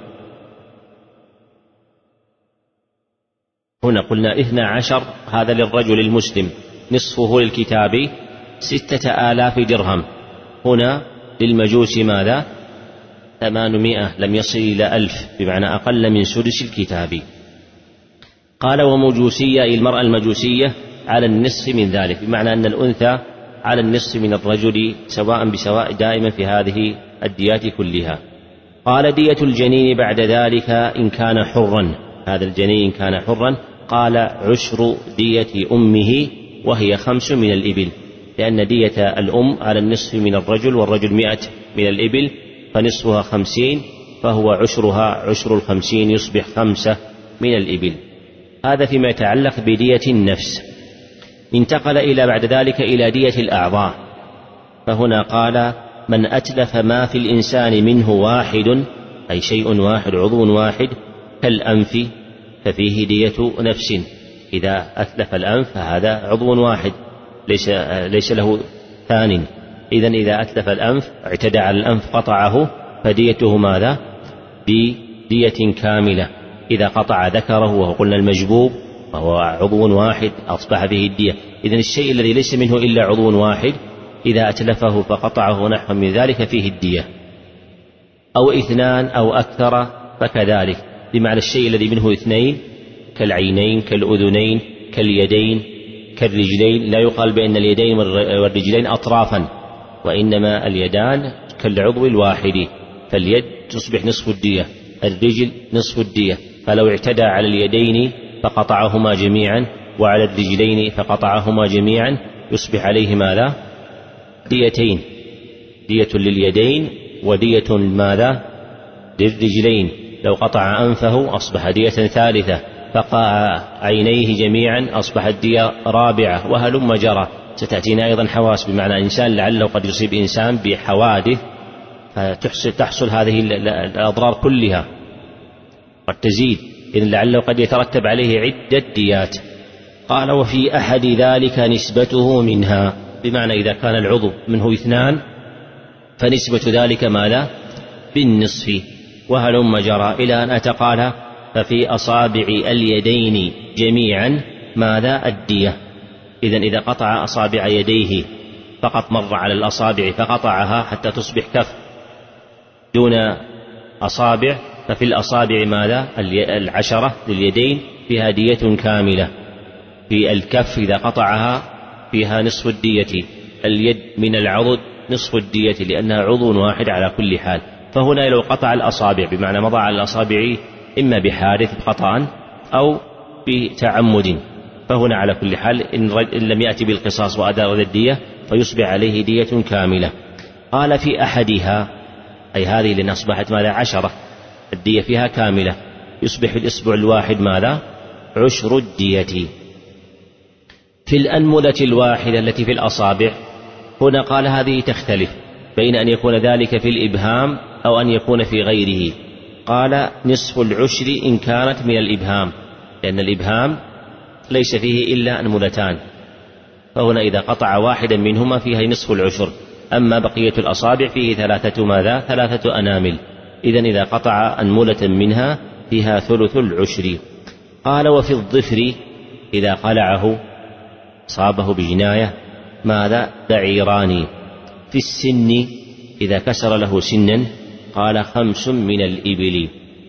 S3: هنا قلنا اثنا عشر، هذا للرجل المسلم، نصفه للكتابي ستة آلاف درهم. هنا للمجوس ماذا ثمانمائة، لم يصل إلى ألف، بمعنى أقل من سدس الكتابي. قال ومجوسية المرأة المجوسية على النصف من ذلك، بمعنى أن الأنثى على النصف من الرجل سواء بسواء دائما في هذه الديات كلها. قال دية الجنين بعد ذلك إن كان حرا، هذا الجنين كان حرا قال عشر دية أمه وهي خمس من الإبل، لأن دية الأم على النصف من الرجل والرجل مئة من الإبل، فنصفها خمسين، فهو عشرها عشر الخمسين يصبح خمسة من الإبل. هذا فيما يتعلق بدية النفس. انتقل إلى بعد ذلك إلى دية الأعضاء، فهنا قال من أتلف ما في الإنسان منه واحد، أي شيء واحد عضو واحد كالأنف ففيه دية نفس، إذا أتلف الأنف فهذا عضو واحد ليس, ليس له ثان، إذن إذا أتلف الأنف اعتدى على الأنف قطعه فديته ماذا بدية كاملة. إذا قطع ذكره وهو قلنا المجبوب وهو عضو واحد أصبح فيه الدية. إذن الشيء الذي ليس منه إلا عضو واحد إذا أتلفه فقطعه نحو من ذلك فيه الدية، أو اثنان أو أكثر فكذلك، بمعنى الشيء الذي منه اثنين كالعينين كالأذنين كاليدين كالرجلين، لا يقال بأن اليدين والرجلين أطرافا، وإنما اليدان كالعضو الواحد، فاليد تصبح نصف الدية، الرجل نصف الدية، فلو اعتدى على اليدين فقطعهما جميعا وعلى الرجلين فقطعهما جميعا يصبح عليه ماذا؟ ديتين، دية لليدين ودية ماذا؟ للرجلين. لو قطع أنفه أصبح دية ثالثة، فقع عينيه جميعا أصبحت دية رابعة، وهلم جرى. ستأتينا أيضا حواس، بمعنى إنسان لعله قد يصيب إنسان بحوادث فتحصل هذه الأضرار كلها قد تزيد، إذن لعله قد يترتب عليه عدة ديات. قال وفي أحد ذلك نسبته منها، بمعنى إذا كان العضو منه اثنان فنسبة ذلك ماذا؟ بالنصف. وهلم جرى إلى أن أتقال ففي أصابع اليدين جميعا ماذا؟ الدية. إذن إذا قطع أصابع يديه فقط مر على الأصابع فقطعها حتى تصبح كف دون أصابع، ففي الأصابع ماذا؟ العشرة لليدين فيها دية كاملة. في الكف إذا قطعها فيها نصف الدية، اليد من العضد نصف الدية لأنها عضو واحد على كل حال. فهنا لو قطع الأصابع بمعنى مضى على الأصابع إما بحادث خطأ أو بتعمد، فهنا على كل حال إن لم يأتي بالقصاص وأدار الدية فيصبح عليه دية كاملة. قال في أحدها، أي هذه لأن أصبحت ماذا؟ عشرة، الدية فيها كاملة، يصبح الإصبع الواحد ماذا؟ عشر الدية. في الأنملة الواحدة التي في الأصابع هنا قال هذه تختلف بين أن يكون ذلك في الإبهام أو أن يكون في غيره. قال نصف العشر إن كانت من الإبهام، لأن الإبهام ليس فيه إلا أنملتان، فهنا إذا قطع واحدا منهما فيها نصف العشر، أما بقية الأصابع فيه ثلاثة ماذا؟ ثلاثة أنامل، إذن إذا قطع أنملة منها فيها ثلث العشر. قال وفي الظفر إذا قلعه صابه بجناية ماذا؟ بعيران. في السن إذا كسر له سنا قال خمس من الإبل.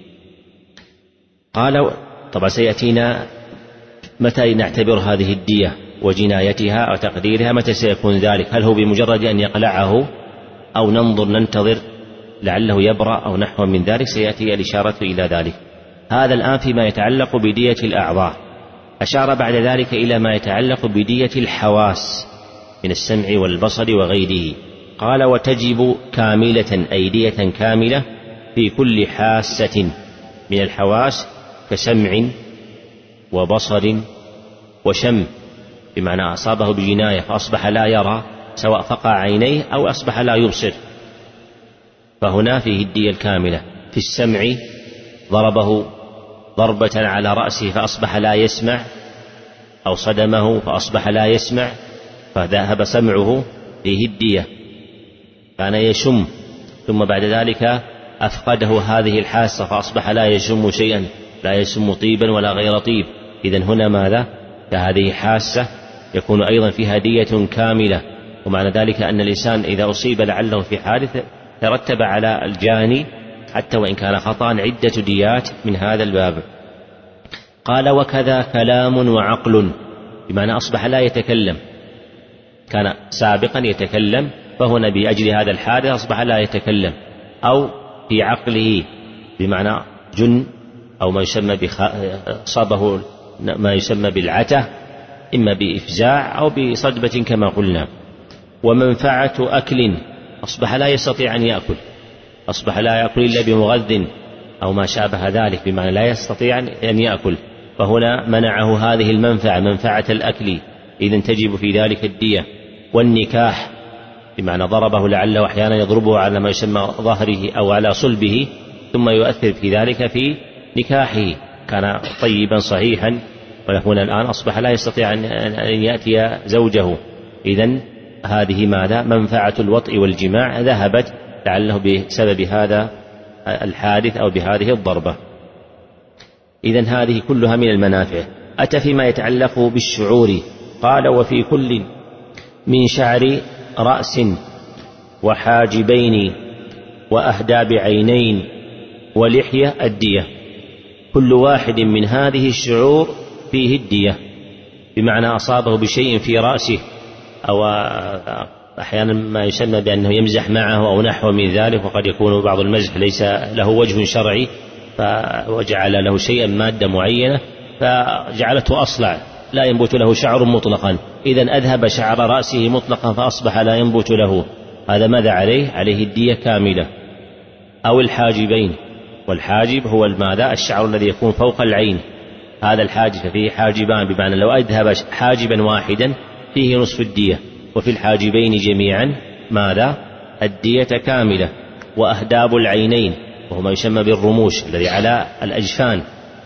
S3: قال طبعا سيأتينا متى نعتبر هذه الدية وجنايتها وتقديرها، متى سيكون ذلك؟ هل هو بمجرد أن يقلعه أو ننظر ننتظر لعله يبرأ أو نحو من ذلك؟ سيأتي الإشارة إلى ذلك. هذا الآن فيما يتعلق بدية الأعضاء. أشار بعد ذلك إلى ما يتعلق بدية الحواس من السمع والبصر وغيره. قال وتجب كاملة، أي دية كاملة في كل حاسة من الحواس كسمع وبصر وشم، بمعنى أصابه بجناية فأصبح لا يرى سواء فقع عينيه أو أصبح لا يبصر، فهنا فيه الدية الكاملة. في السمع ضربه ضربة على رأسه فأصبح لا يسمع، أو صدمه فأصبح لا يسمع فذهب سمعه، فيه الدية. كان يشم ثم بعد ذلك أفقده هذه الحاسة فأصبح لا يشم شيئا، لا يشم طيبا ولا غير طيب، إذن هنا ماذا؟ فهذه حاسة يكون أيضا فيها دية كاملة. ومعنى ذلك أن الإنسان إذا أصيب لعله في حادث ترتب على الجاني حتى وإن كان خطأ عدة ديات من هذا الباب. قال وكذا كلام وعقل، بمعنى أصبح لا يتكلم، كان سابقا يتكلم فهنا بأجل هذا الحادث أصبح لا يتكلم، أو في عقله بمعنى جن أو ما يسمى صابه ما يسمى بالعته، إما بإفزاع أو بصدبة كما قلنا. ومنفعة أكل، أصبح لا يستطيع أن يأكل، أصبح لا يأكل إلا بمغذ أو ما شابه ذلك، بمعنى لا يستطيع أن يأكل، فهنا منعه هذه المنفعة منفعة الأكل، إذن تجب في ذلك الدية. والنكاح بمعنى ضربه لعله أحيانا يضربه على ما يسمى ظهره أو على صلبه ثم يؤثر في ذلك في نكاحه، كان طيبا صحيحا وهنا الآن أصبح لا يستطيع أن يأتي زوجه، إذن هذه ماذا؟ منفعة الوطء والجماع ذهبت لعله بسبب هذا الحادث أو بهذه الضربة. إذن هذه كلها من المنافع. أتى فيما يتعلق بالشعور. قال وفي كل من شعر رأس وحاجبين وأهداب عينين ولحية الدية، كل واحد من هذه الشعور فيه الدية، بمعنى أصابه بشيء في رأسه أو أحيانا ما يسمى بأنه يمزح معه أو نحو من ذلك، وقد يكون بعض المزح ليس له وجه شرعي فجعل له شيئا مادة معينة فجعلته أصلع لا ينبت له شعر مطلقا، إذن أذهب شعر رأسه مطلقا فأصبح لا ينبت له، هذا ماذا عليه؟ عليه الدية كاملة. أو الحاجبين، والحاجب هو ماذا؟ الشعر الذي يكون فوق العين، هذا الحاجب فيه حاجبان، بمعنى لو أذهب حاجبا واحدا فيه نصف الدية، وفي الحاجبين جميعا ماذا؟ الدية كاملة. وأهداب العينين وهو ما يسمى بالرموش الذي على الأجفان،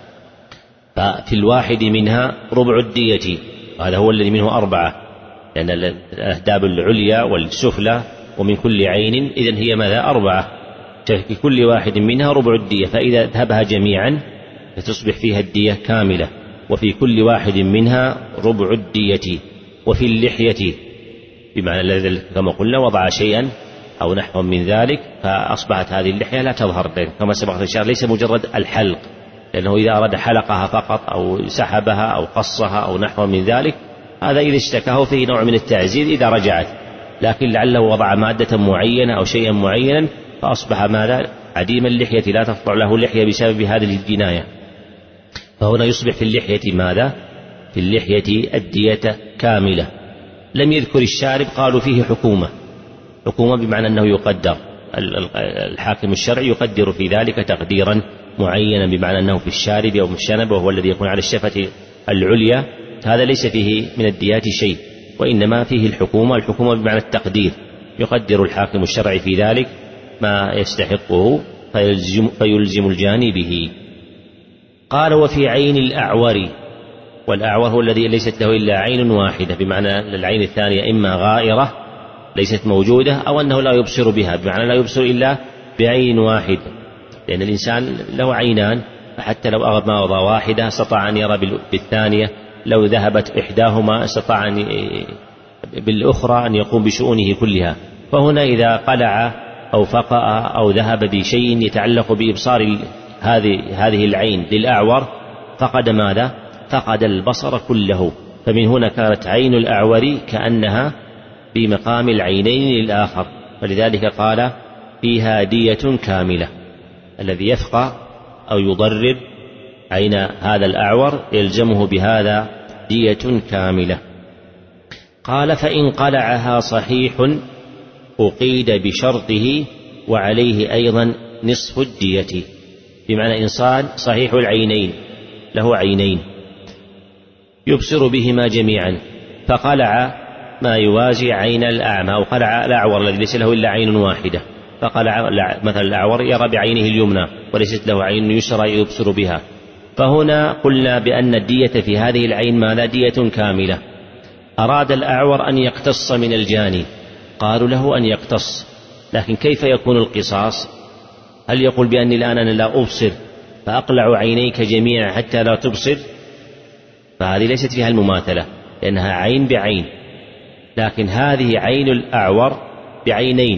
S3: ففي الواحد منها ربع الدية، وهذا هو الذي منه أربعة، لأن الأهداب العليا والسفلى ومن كل عين إذن هي ماذا؟ أربعة، في كل واحد منها ربع الدية، فإذا ذهبها جميعا فتصبح فيها الدية كاملة، وفي كل واحد منها ربع الدية. وفي اللحية بمعنى الذي كما قلنا وضع شيئا أو نحو من ذلك فأصبحت هذه اللحية لا تظهر، كما سبق الإشارة ليس مجرد الحلق، لأنه إذا أراد حلقها فقط أو سحبها أو قصها أو نحو من ذلك هذا إذا اشتكاه فيه نوع من التعزيز إذا رجعت، لكن لعله وضع مادة معينة أو شيئا معينا فأصبح ماذا؟ عديم اللحية لا تطلع له لحية بسبب هذه الجناية، فهنا يصبح في اللحية ماذا؟ في اللحية الدية كاملة. لم يذكر الشارب، قالوا فيه حكومة، حكومة بمعنى أنه يقدر، الحاكم الشرعي يقدر في ذلك تقديرا معينا، بمعنى أنه في الشارب أو في الشنب وهو الذي يكون على الشفة العليا، هذا ليس فيه من الديات شيء، وإنما فيه الحكومة، الحكومة بمعنى التقدير، يقدر الحاكم الشرعي في ذلك ما يستحقه فيلزم, فيلزم الجاني به. قال وفي عين الأعور، والأعور هو الذي ليست له إلا عين واحدة، بمعنى العين الثانية إما غائرة ليست موجودة أو أنه لا يبصر بها، بمعنى لا يبصر إلا بعين واحد، لأن الإنسان له عينان، فحتى لو أغمض واحدة استطاع أن يرى بالثانية، لو ذهبت إحداهما استطاع أن بالأخرى أن يقوم بشؤونه كلها. فهنا إذا قلع أو فقأ أو ذهب بشيء يتعلق بإبصار هذه هذه العين للأعور فقد ماذا؟ فقد البصر كله، فمن هنا كانت عين الأعور كأنها في مقام العينين للآخر، ولذلك قال فيها دية كاملة. الذي يفقأ أو يضرر عين هذا الأعور يلزمه بهذا دية كاملة. قال فإن قلعها صحيح أقيد بشرطه وعليه أيضا نصف الدية، بمعنى إنسان صحيح العينين له عينين يبصر بهما جميعا، فقلع ما يوازي عين الأعمى، أو قلع الأعور الذي ليس له إلا عين واحدة، فقلع مثلا الأعور يرى بعينه اليمنى وليست له عين يسرى يبصر بها، فهنا قلنا بأن الدية في هذه العين ماذا؟ دية كاملة. أراد الأعور أن يقتص من الجاني، قالوا له أن يقتص، لكن كيف يكون القصاص؟ هل يقول بأني الآن أنا لا أبصر فأقلع عينيك جميعا حتى لا تبصر؟ فهذه ليست فيها المماثلة، لأنها عين بعين، لكن هذه عين الأعور بعينين،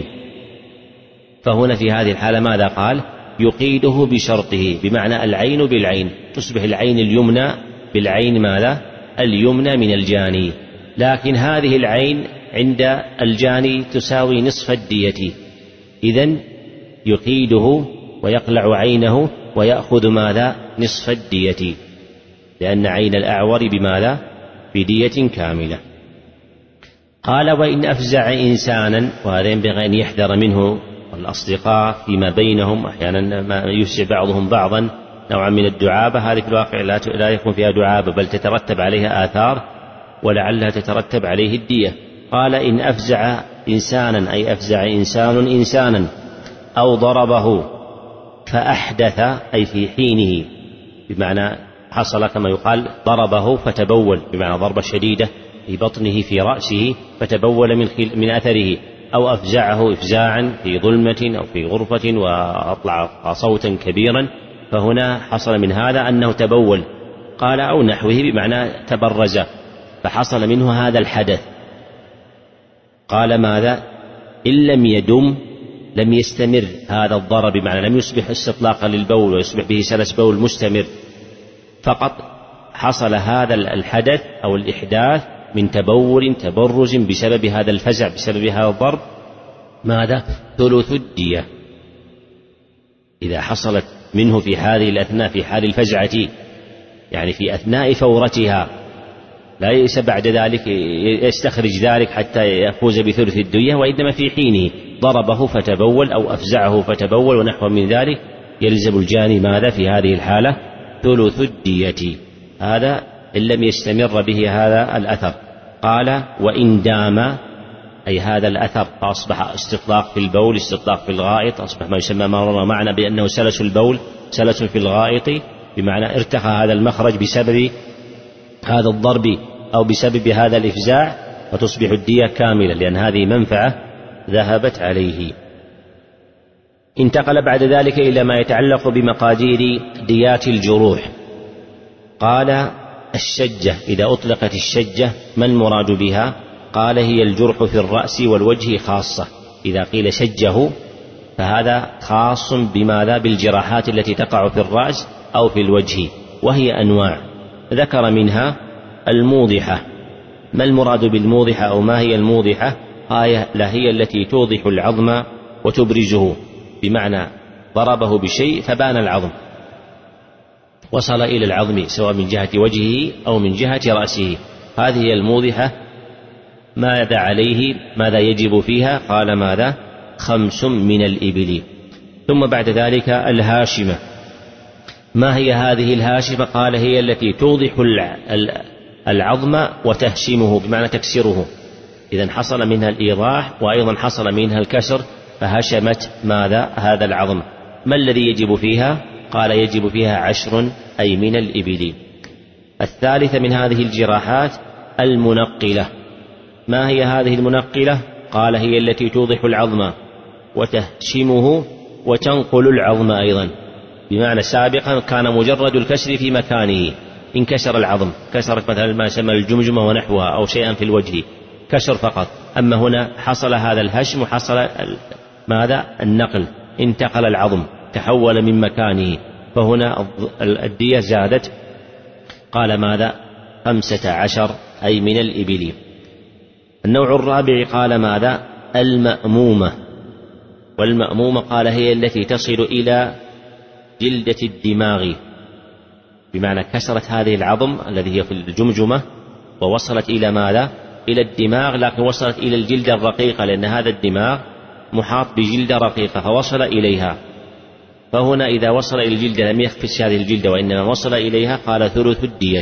S3: فهنا في هذه الحالة ماذا قال؟ يقيده بشرطه، بمعنى العين بالعين، تصبح العين اليمنى بالعين ماذا؟ اليمنى من الجاني، لكن هذه العين عند الجاني تساوي نصف الدية، إذن يقيده ويقلع عينه ويأخذ ماذا؟ نصف الدية، لأن عين الأعور بماذا؟ بدية كاملة. قال وإن أفزع إنسانا، وهذا ينبغي أن يحذر منه الأصدقاء فيما بينهم، أحيانا ما يفزع بعضهم بعضا نوعا من الدعابة، هذه في الواقع لا يكون فيها دعابة بل تترتب عليها آثار ولعلها تترتب عليه الدية. قال إن أفزع إنسانا أي أفزع إنسان إنسانا أو ضربه فأحدث أي في حينه، بمعنى حصل كما يقال ضربه فتبول، بمعنى ضربة شديدة في بطنه في رأسه فتبول من, من أثره، أو أفزعه إفزاعا في ظلمة أو في غرفة وأطلع صوتا كبيرا، فهنا حصل من هذا أنه تبول. قال أو نحوه بمعنى تبرز فحصل منه هذا الحدث. قال ماذا؟ إن لم يدم لم يستمر هذا الضرب، بمعنى لم يصبح استطلاقا للبول ويصبح به سلس بول مستمر، فقط حصل هذا الحدث أو الإحداث من تبول تبرز بسبب هذا الفزع بسبب هذا الضرب ماذا؟ ثلث الدية. إذا حصلت منه في هذه الأثناء في حال الفزعة يعني في أثناء فورتها لا يئس بعد ذلك يستخرج ذلك حتى يفوز بثلث الدية، وإنما في حينه ضربه فتبول أو أفزعه فتبول ونحو من ذلك يلزم الجاني ماذا في هذه الحالة؟ ثلث الدية. هذا إن لم يستمر به هذا الأثر. قال وإن دام أي هذا الأثر فأصبح استطلاق في البول استطلاق في الغائط، أصبح ما يسمى ما مر معنا بأنه سلس البول سلس في الغائط، بمعنى ارتخى هذا المخرج بسبب هذا الضرب أو بسبب هذا الإفزاع، فتصبح الدية كاملة لأن هذه منفعة ذهبت عليه. انتقل بعد ذلك إلى ما يتعلق بمقادير ديات الجروح. قال الشجة، إذا أطلقت الشجة ما المراد بها؟ قال هي الجرح في الرأس والوجه خاصة. إذا قيل شجه فهذا خاص بماذا؟ بالجراحات التي تقع في الرأس أو في الوجه، وهي أنواع ذكر منها الموضحة. ما المراد بالموضحة أو ما هي الموضحة؟ آية لا هي التي توضح العظم وتبرزه، بمعنى ضربه بشيء فبان العظم وصل إلى العظم سواء من جهة وجهه أو من جهة رأسه، هذه هي الموضحة. ماذا عليه؟ ماذا يجب فيها؟ قال ماذا؟ خمس من الإبل. ثم بعد ذلك الهاشمة. ما هي هذه الهاشمة؟ قال هي التي توضح العظم وتهشمه بمعنى تكسره، إذن حصل منها الإيضاح وأيضا حصل منها الكسر فهشمت ماذا؟ هذا العظم. ما الذي يجب فيها؟ قال يجب فيها عشر أي من الإبل. الثالثة من هذه الجراحات المنقلة. ما هي هذه المنقلة؟ قال هي التي توضح العظم وتهشمه وتنقل العظم أيضا، بمعنى سابقا كان مجرد الكسر في مكانه، انكسر العظم كسرت مثلا ما يسمى الجمجمة ونحوها أو شيئا في الوجه كسر فقط، أما هنا حصل هذا الهشم وحصل ماذا؟ النقل، انتقل العظم تحول من مكانه، فهنا الدية زادت. قال ماذا؟ خمسة عشر أي من الإبل. النوع الرابع قال ماذا؟ المأمومة. والمأمومة قال هي التي تصل إلى جلدة الدماغ، بمعنى كسرت هذه العظم الذي هي في الجمجمة ووصلت إلى ماذا؟ إلى الدماغ، لكن وصلت إلى الجلدة الرقيقة لأن هذا الدماغ محاط بجلدة رقيقة فوصل إليها. فهنا إذا وصل إلى الجلدة لم يخفش هذه الجلدة وإنما وصل إليها قال ثلث الدية،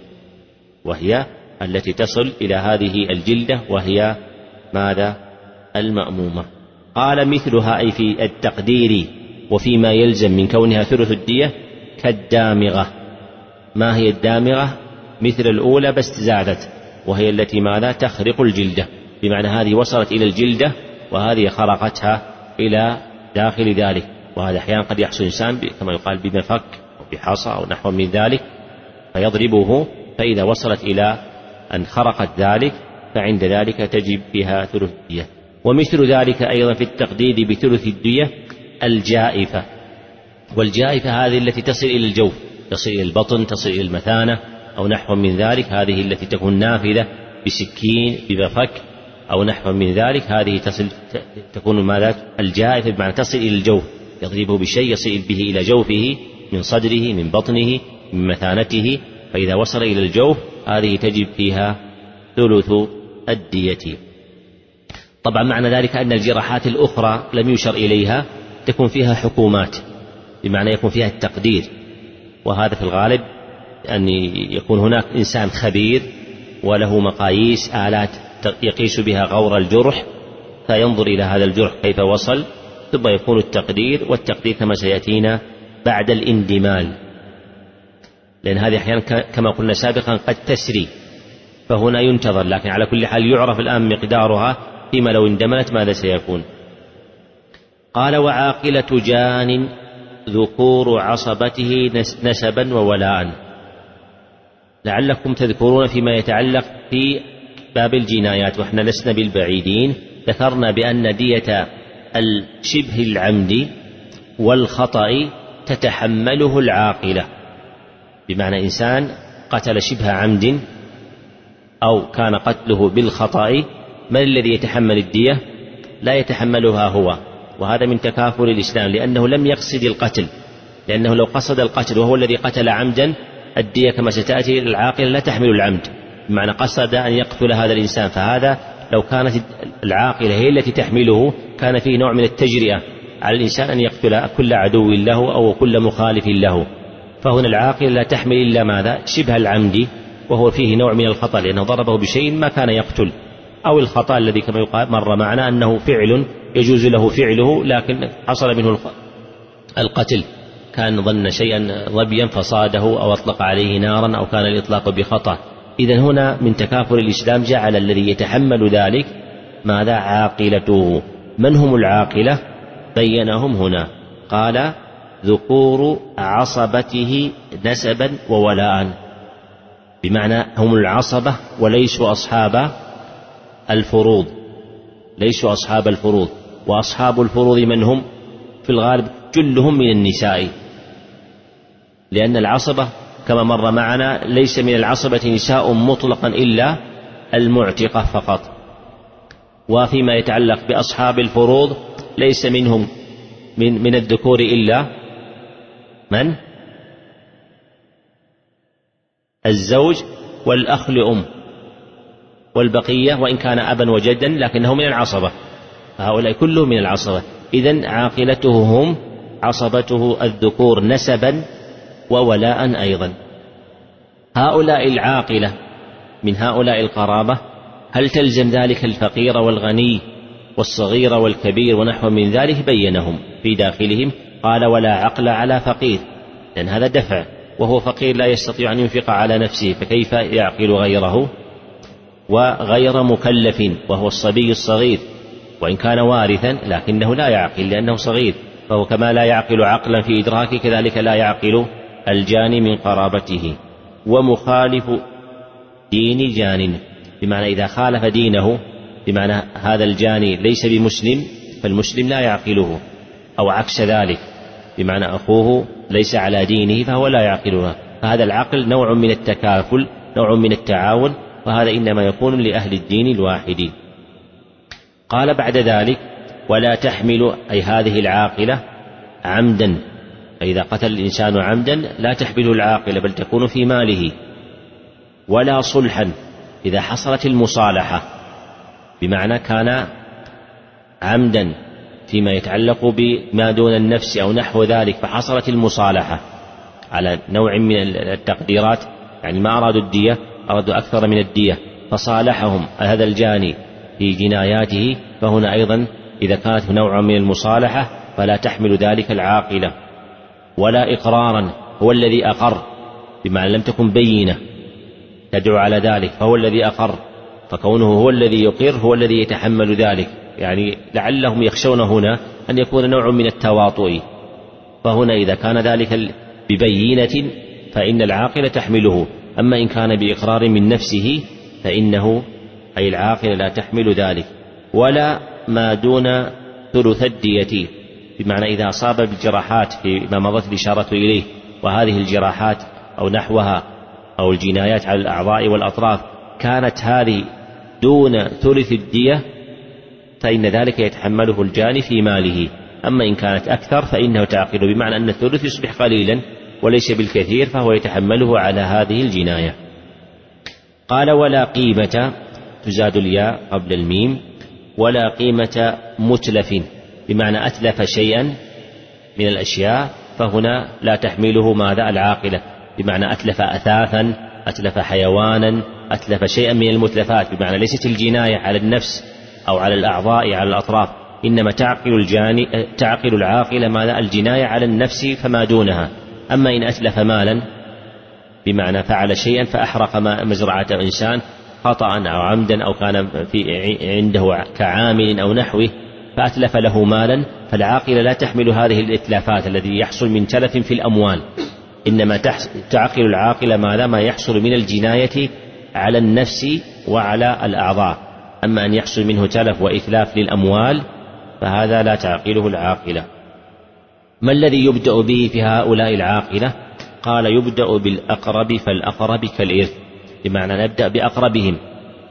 S3: وهي التي تصل إلى هذه الجلدة وهي ماذا؟ المأمومة. قال مثلها أي في التقدير وفيما يلزم من كونها ثلث الدية كالدامغة. ما هي الدامغة؟ مثل الأولى بس زادت، وهي التي ماذا؟ تخرق الجلدة، بمعنى هذه وصلت إلى الجلدة وهذه خرقتها إلى داخل ذلك. وهذا أحيانا قد يحصل إنسان كما يقال بمفك أو بحصى أو نحو من ذلك فيضربه، فإذا وصلت إلى أن خرقت ذلك فعند ذلك تجب بها ثلث الدية. ومثل ذلك أيضا في التقدير بثلث الدية الجائفة. والجائفة هذه التي تصل إلى الجوف، تصل إلى البطن، تصل إلى المثانة أو نحو من ذلك، هذه التي تكون نافذة بسكين بمفك أو نحو من ذلك، هذه تصل تكون ماذا؟ الجائفة بمعنى تصل إلى الجوف، يضربه بشيء يصل به إلى جوفه من صدره من بطنه من مثانته، فإذا وصل إلى الجوف هذه تجب فيها ثلث الدية. طبعا معنى ذلك أن الجراحات الأخرى لم يشر إليها تكون فيها حكومات، بمعنى يكون فيها التقدير، وهذا في الغالب أن يكون هناك إنسان خبير وله مقاييس آلات يقيس بها غور الجرح فينظر إلى هذا الجرح كيف وصل، ثم يكون التقدير، والتقدير كما سيأتينا بعد الاندمال، لأن هذه أحيانا كما قلنا سابقا قد تسري فهنا ينتظر، لكن على كل حال يعرف الآن مقدارها، فيما لو اندملت ماذا سيكون. قال وعاقلة جان ذكور عصبته نسبا وولاء. لعلكم تذكرون فيما يتعلق في باب الجنايات وإحنا لسنا بالبعيدين، ذكرنا بأن دية الشبه العمد والخطأ تتحمله العاقلة، بمعنى إنسان قتل شبه عمد أو كان قتله بالخطأ من الذي يتحمل الدية؟ لا يتحملها هو، وهذا من تكافل الإسلام، لأنه لم يقصد القتل، لأنه لو قصد القتل وهو الذي قتل عمدا الدية كما ستأتي العاقلة لا تحمل العمد، بمعنى قصد أن يقتل هذا الإنسان، فهذا لو كانت العاقلة هي التي تحمله كان فيه نوع من التجرئة على الإنسان أن يقتل كل عدو له أو كل مخالف له. فهنا العاقلة لا تحمل إلا ماذا؟ شبه العمد، وهو فيه نوع من الخطأ لأنه ضربه بشيء ما كان يقتل، أو الخطأ الذي كما يقال مر معنا أنه فعل يجوز له فعله لكن حصل منه القتل، كان ظن شيئا ظبيا فصاده أو أطلق عليه نارا أو كان الإطلاق بخطأ. إذن هنا من تكافل الإسلام جعل الذي يتحمل ذلك ماذا؟ عاقلته. من هم العاقلة؟ بينهم هنا، قال ذكور عصبته نسبا وولاء، بمعنى هم العصبة وليسوا أصحاب الفروض، ليسوا أصحاب الفروض. وأصحاب الفروض من هم؟ في الغالب جلهم من النساء، لأن العصبة كما مر معنا ليس من العصبة نساء مطلقا إلا المعتقة فقط. وفيما يتعلق بأصحاب الفروض ليس منهم من, من الذكور إلا من؟ الزوج والأخ لأم، والبقية وإن كان أبا وجدا لكنه من العصبة، هؤلاء كلهم من العصبة. إذن عاقلته هم عصبته الذكور نسبا وولاء أيضا. هؤلاء العاقلة من هؤلاء القرابة هل تلزم ذلك الفقير والغني والصغير والكبير ونحو من ذلك؟ بينهم في داخلهم، قال ولا عقل على فقير، لأن هذا دفع، وهو فقير لا يستطيع أن ينفق على نفسه فكيف يعقل غيره؟ وغير مكلف وهو الصبي الصغير، وإن كان وارثا لكنه لا يعقل لأنه صغير، فهو كما لا يعقل عقلا في إدراكه كذلك لا يعقل الجاني من قرابته. ومخالف دين جان، بمعنى إذا خالف دينه، بمعنى هذا الجاني ليس بمسلم فالمسلم لا يعقله، أو عكس ذلك بمعنى أخوه ليس على دينه فهو لا يعقلها، فهذا العقل نوع من التكافل، نوع من التعاون، وهذا إنما يكون لأهل الدين الواحد. قال بعد ذلك ولا تحمل أي هذه العاقلة عمدا، فإذا قتل الإنسان عمدا لا تحمله العاقلة بل تكون في ماله. ولا صلحا، إذا حصلت المصالحة، بمعنى كان عمدا فيما يتعلق بما دون النفس أو نحو ذلك فحصلت المصالحة على نوع من التقديرات، يعني ما أرادوا الدية أرادوا أكثر من الدية فصالحهم هذا الجاني في جناياته، فهنا أيضا إذا كانت نوع من المصالحة فلا تحمل ذلك العاقلة. ولا إقرارا، هو الذي أقر، بمعنى لم تكن بينة تدعو على ذلك فهو الذي أقر، فكونه هو الذي يقر هو الذي يتحمل ذلك، يعني لعلهم يخشون هنا أن يكون نوع من التواطؤ، فهنا إذا كان ذلك ببينة فإن العاقلة تحمله، أما إن كان بإقرار من نفسه فإنه أي العاقلة لا تحمل ذلك. ولا ما دون ثلث الدية، بمعنى إذا أصاب بالجراحات فيما مضت الإشارة إليه، وهذه الجراحات أو نحوها أو الجنايات على الأعضاء والأطراف كانت هذه دون ثلث الدية فإن ذلك يتحمله الجاني في ماله، أما إن كانت أكثر فإنه تعقل، بمعنى أن الثلث يصبح قليلا وليس بالكثير فهو يتحمله على هذه الجناية. قال ولا قيمة، تزاد الياء قبل الميم، ولا قيمة متلف، بمعنى أتلف شيئا من الأشياء فهنا لا تحمله ماذا؟ العاقلة، بمعنى أتلف أثاثا، أتلف حيوانا، أتلف شيئا من المتلفات، بمعنى ليست الجناية على النفس أو على الأعضاء على الأطراف، إنما تعقل الجاني تعقل العاقلة ماذا؟ الجناية على النفس فما دونها. أما إن أتلف مالا، بمعنى فعل شيئا فأحرق مزرعة إنسان خطأ أو عمدا أو كان في عنده كعامل أو نحوه فأتلف له مالا، فالعاقلة لا تحمل هذه الإتلافات الذي يحصل من تلف في الأموال، إنما تعقل العاقلة ماذا؟ ما يحصل من الجناية على النفس وعلى الأعضاء، أما أن يحصل منه تلف وإتلاف للأموال فهذا لا تعقله العاقلة. ما الذي يبدأ به في هؤلاء العاقلة؟ قال يبدأ بالأقرب فالأقرب كالإرث، بمعنى نبدأ بأقربهم،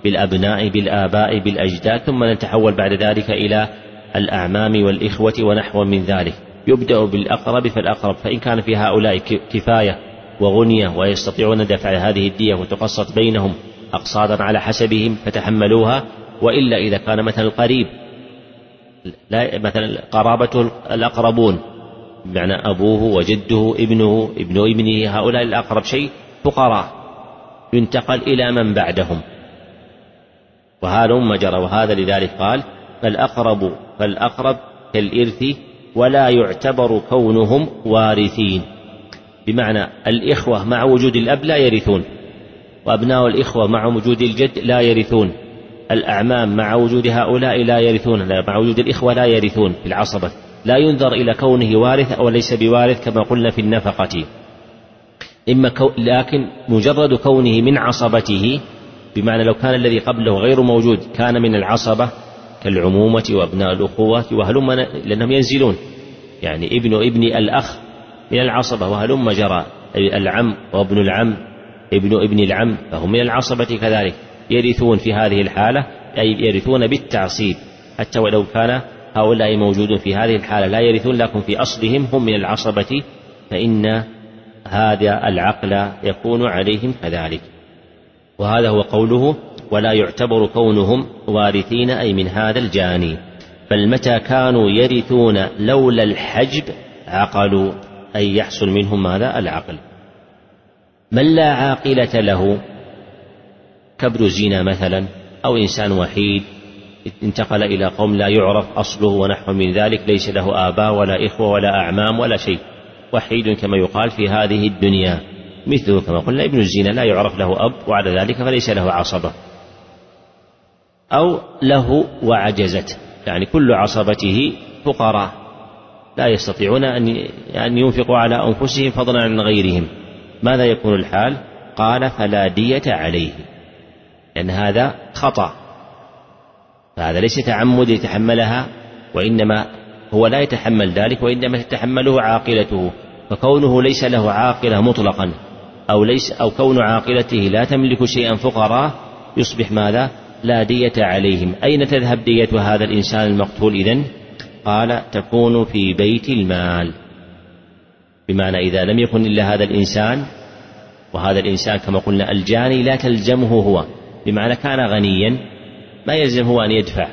S3: بالأبناء بالآباء بالأجداد، ثم نتحول بعد ذلك إلى الأعمام والإخوة ونحو من ذلك. يبدأ بالأقرب فالأقرب، فإن كان في هؤلاء كفاية وغنية ويستطيعون دفع هذه الدية وتقسط بينهم أقساطا على حسبهم فتحملوها، وإلا إذا كان مثلا القريب لا مثلا قرابته الأقربون بمعنى أبوه وجده ابنه ابن ابنه، هؤلاء الأقرب شيء فقراء، ينتقل إلى من بعدهم، وهذا ما جرى. وهذا لذلك قال فالأقرب فالأقرب كالإرث ولا يعتبر كونهم وارثين، بمعنى الإخوة مع وجود الأب لا يرثون، وأبناء الإخوة مع وجود الجد لا يرثون، الأعمام مع وجود هؤلاء لا يرثون، مع وجود الإخوة لا يرثون في العصبة، لا ينظر إلى كونه وارث أو ليس بوارث كما قلنا في النفقة، إما كو... لكن مجرد كونه من عصبته، بمعنى لو كان الذي قبله غير موجود كان من العصبة كالعمومة وأبناء الأخوة وهلم، لأنهم ينزلون، يعني ابن ابن الأخ من العصبة وهلم جرى، العم وابن العم ابن ابن العم فهم من العصبة كذلك، يرثون في هذه الحالة، أي يرثون بالتعصيب، حتى ولو كان هؤلاء موجودون في هذه الحالة لا يرثون، لكن في أصلهم هم من العصبة، فإن هذا العقل يكون عليهم كذلك. وهذا هو قوله ولا يعتبر كونهم وارثين، أي من هذا الجاني، بل متى كانوا يرثون لولا الحجب عقلوا، أي يحصل منهم ماذا؟ العقل. من لا عاقلة له كبر الزنا مثلا، أو إنسان وحيد انتقل إلى قوم لا يعرف أصله ونحو من ذلك، ليس له آباء ولا إخوة ولا أعمام ولا شيء، وحيد كما يقال في هذه الدنيا، مثله كما قلنا ابن الزنا لا يعرف له أب وعلى ذلك فليس له عصبة، أو له وعجزت، يعني كل عصبته فقراء لا يستطيعون أن ينفقوا على أنفسهم فضلا عن غيرهم، ماذا يكون الحال؟ قال فلا دية عليه، لأن هذا خطأ، فهذا ليس تعمد يتحملها، وإنما هو لا يتحمل ذلك، وإنما تتحمله عاقلته، فكونه ليس له عاقلة مطلقا أو, ليس أو كون عاقلته لا تملك شيئا فقراء يصبح ماذا؟ لا دية عليهم. أين تذهب دية هذا الإنسان المقتول إذن؟ قال تكون في بيت المال، بمعنى إذا لم يكن إلا هذا الإنسان، وهذا الإنسان كما قلنا الجاني لا تلزمه هو، بمعنى كان غنيا ما يلزم هو أن يدفع،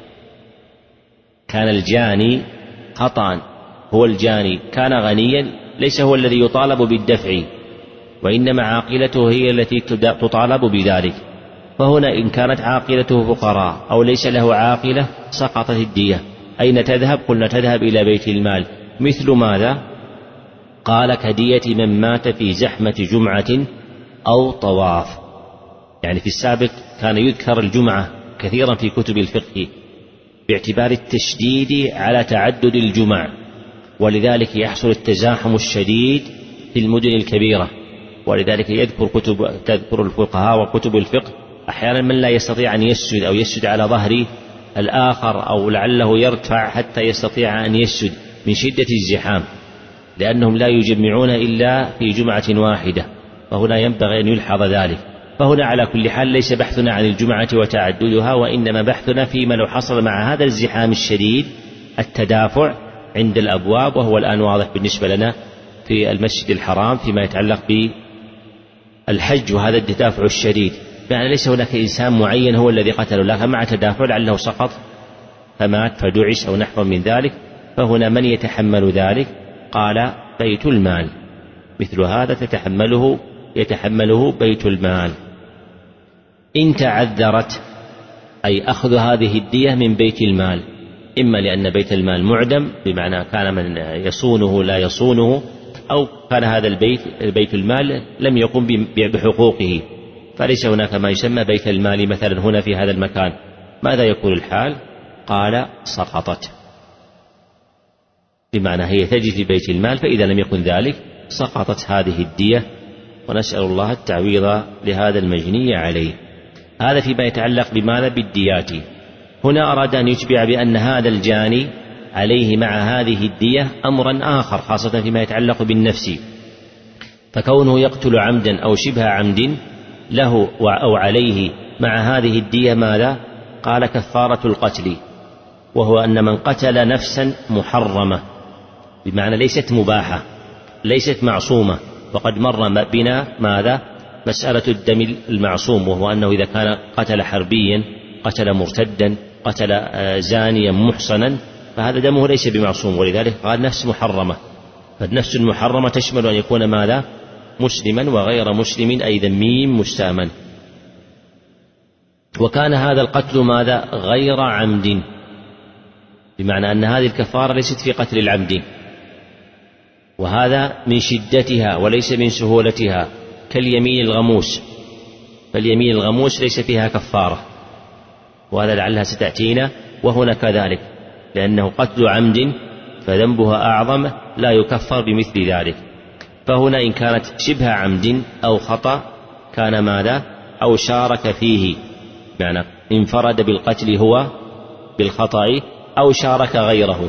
S3: كان الجاني خطأ، هو الجاني كان غنيا ليس هو الذي يطالب بالدفع، وإنما عاقلته هي التي تطالب بذلك، فهنا إن كانت عاقلته فقراء أو ليس له عاقلة سقطت الدية. أين تذهب؟ قلنا تذهب إلى بيت المال. مثل ماذا؟ قال كدية من مات في زحمة جمعة أو طواف، يعني في السابق كان يذكر الجمعة كثيرا في كتب الفقه باعتبار التشديد على تعدد الجمع، ولذلك يحصل التزاحم الشديد في المدن الكبيرة، ولذلك يذكر كتب تذكر الفقهاء وكتب الفقه أحيانا من لا يستطيع أن يسجد أو يسجد على ظهر الآخر أو لعله يرتفع حتى يستطيع أن يسجد من شدة الزحام، لأنهم لا يجمعون إلا في جمعة واحدة، فهنا ينبغي أن يلحظ ذلك. فهنا على كل حال ليس بحثنا عن الجمعة وتعددها، وإنما بحثنا فيما لو حصل مع هذا الزحام الشديد التدافع عند الأبواب، وهو الآن واضح بالنسبة لنا في المسجد الحرام فيما يتعلق بالحج وهذا التدافع الشديد، يعني ليس هناك إنسان معين هو الذي قتله، لكن مع تدافع لعله سقط فمات فدعس أو نحو من ذلك، فهنا من يتحمل ذلك؟ قال بيت المال، مثل هذا تتحمله يتحمله بيت المال. إن تعذرت أي أخذ هذه الدية من بيت المال، إما لأن بيت المال معدم بمعنى كان من يصونه لا يصونه، أو كان هذا البيت بيت المال لم يقم بحقوقه، فليس هناك ما يسمى بيت المال مثلا هنا في هذا المكان، ماذا يكون الحال؟ قال سقطت، بمعنى هي تجي في بيت المال، فإذا لم يكن ذلك سقطت هذه الدية، ونسأل الله التعويض لهذا المجني عليه. هذا فيما يتعلق بماذا؟ بالديات. هنا أراد أن يتبع بأن هذا الجاني عليه مع هذه الدية أمرا آخر، خاصة فيما يتعلق بالنفس، فكونه يقتل عمدا أو شبه عمد له أو عليه مع هذه الدية ماذا؟ قال كفارة القتل، وهو أن من قتل نفسا محرمة، بمعنى ليست مباحة ليست معصومة. وقد مر بنا ماذا؟ مسألة الدم المعصوم، وهو أنه إذا كان قتل حربيا، قتل مرتدا، قتل زانيا محصنا، فهذا دمه ليس بمعصوم، ولذلك قال نفس محرمة. فالنفس المحرمة تشمل أن يكون ماذا؟ مسلما وغير مسلم، أي ذمي مستأمن. وكان هذا القتل ماذا؟ غير عمد، بمعنى أن هذه الكفارة ليست في قتل العمد، وهذا من شدتها وليس من سهولتها، كاليمين الغموس. فاليمين الغموس ليس فيها كفارة، وهذا لعلها ستأتينا. وهنا كذلك، لأنه قتل عمد فذنبها أعظم لا يكفر بمثل ذلك. فهنا إن كانت شبه عمد أو خطأ كان ماذا؟ أو شارك فيه، يعني انفرد بالقتل هو بالخطأ أو شارك غيره،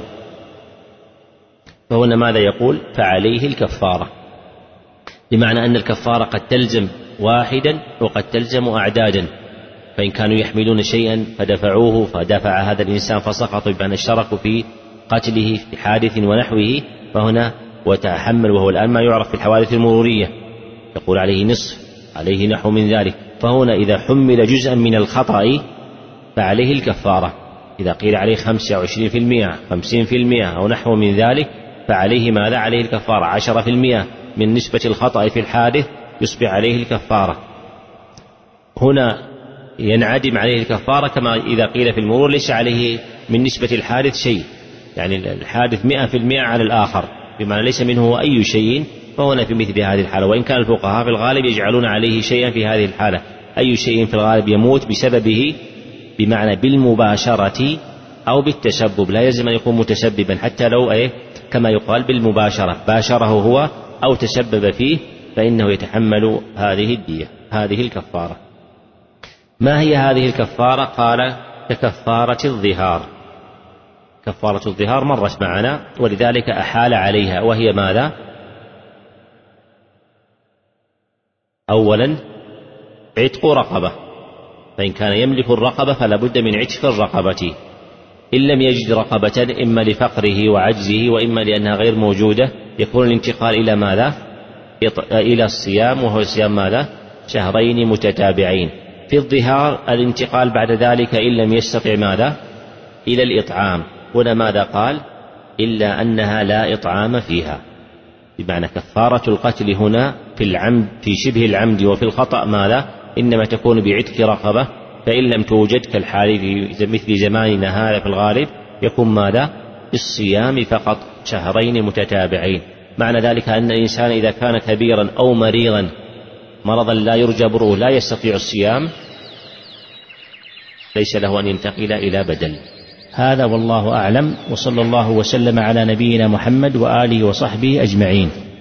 S3: فهنا ماذا يقول؟ فعليه الكفارة، بمعنى أن الكفارة قد تلزم واحدا وقد تلزم أعدادا. فإن كانوا يحملون شيئا فدفعوه فدفع هذا الإنسان فسقط، بمعنى اشتركوا في قتله في حادث ونحوه، فهنا وتحمل، وهو الآن ما يعرف في الحوادث المرورية، يقول عليه نصف، عليه نحو من ذلك. فهنا إذا حمل جزءا من الخطأ فعليه الكفارة، إذا قيل عليه خمسة أو عشرين في المئة خمسين في المئة أو نحو من ذلك فعليه ماذا؟ عليه الكفارة. عشرة في المئة من نسبة الخطأ في الحادث يصبح عليه الكفارة. هنا ينعدم عليه الكفارة، كما إذا قيل في المرور ليس عليه من نسبة الحادث شيء، يعني الحادث مئة في المئة على الآخر، بمعنى ليس منه أي شيء. فهنا في مثل هذه الحالة، وإن كان الفقهاء في الغالب يجعلون عليه شيئا في هذه الحالة، أي شيء في الغالب يموت بسببه، بمعنى بالمباشرة أو بالتسبب، لا يلزم أن يكون متسببا، حتى لو إيه كما يقال بالمباشرة، باشره هو أو تسبب فيه، فإنه يتحمل هذه الدية، هذه الكفارة. ما هي هذه الكفارة؟ قال ككفارة الظهار. كفارة الظهار مرت معنا، ولذلك أحال عليها، وهي ماذا؟ أولا عتق رقبة، فإن كان يملك الرقبة فلا بد من عتق الرقبة، إن لم يجد رقبة إما لفقره وعجزه وإما لأنها غير موجودة يكون الانتقال إلى ماذا؟ إلى الصيام، وهو صيام ماذا؟ شهرين متتابعين. في الظهار الانتقال بعد ذلك إن لم يستطع ماذا؟ إلى الإطعام. هنا ماذا قال؟ إلا أنها لا إطعام فيها، بمعنى كفارة القتل هنا في العمد، في شبه العمد وفي الخطأ ماذا؟ إنما تكون بعتق رقبة، فإن لم توجد كالحال في مثل زماننا هذا في الغالب يكون ماذا؟ بالصيام فقط شهرين متتابعين. معنى ذلك أن الإنسان إذا كان كبيرا أو مريضا مرضا لا يرجى برؤه لا يستطيع الصيام ليس له أن ينتقل إلى بدل. هذا والله أعلم، وصلى الله وسلم على نبينا محمد وآله وصحبه أجمعين.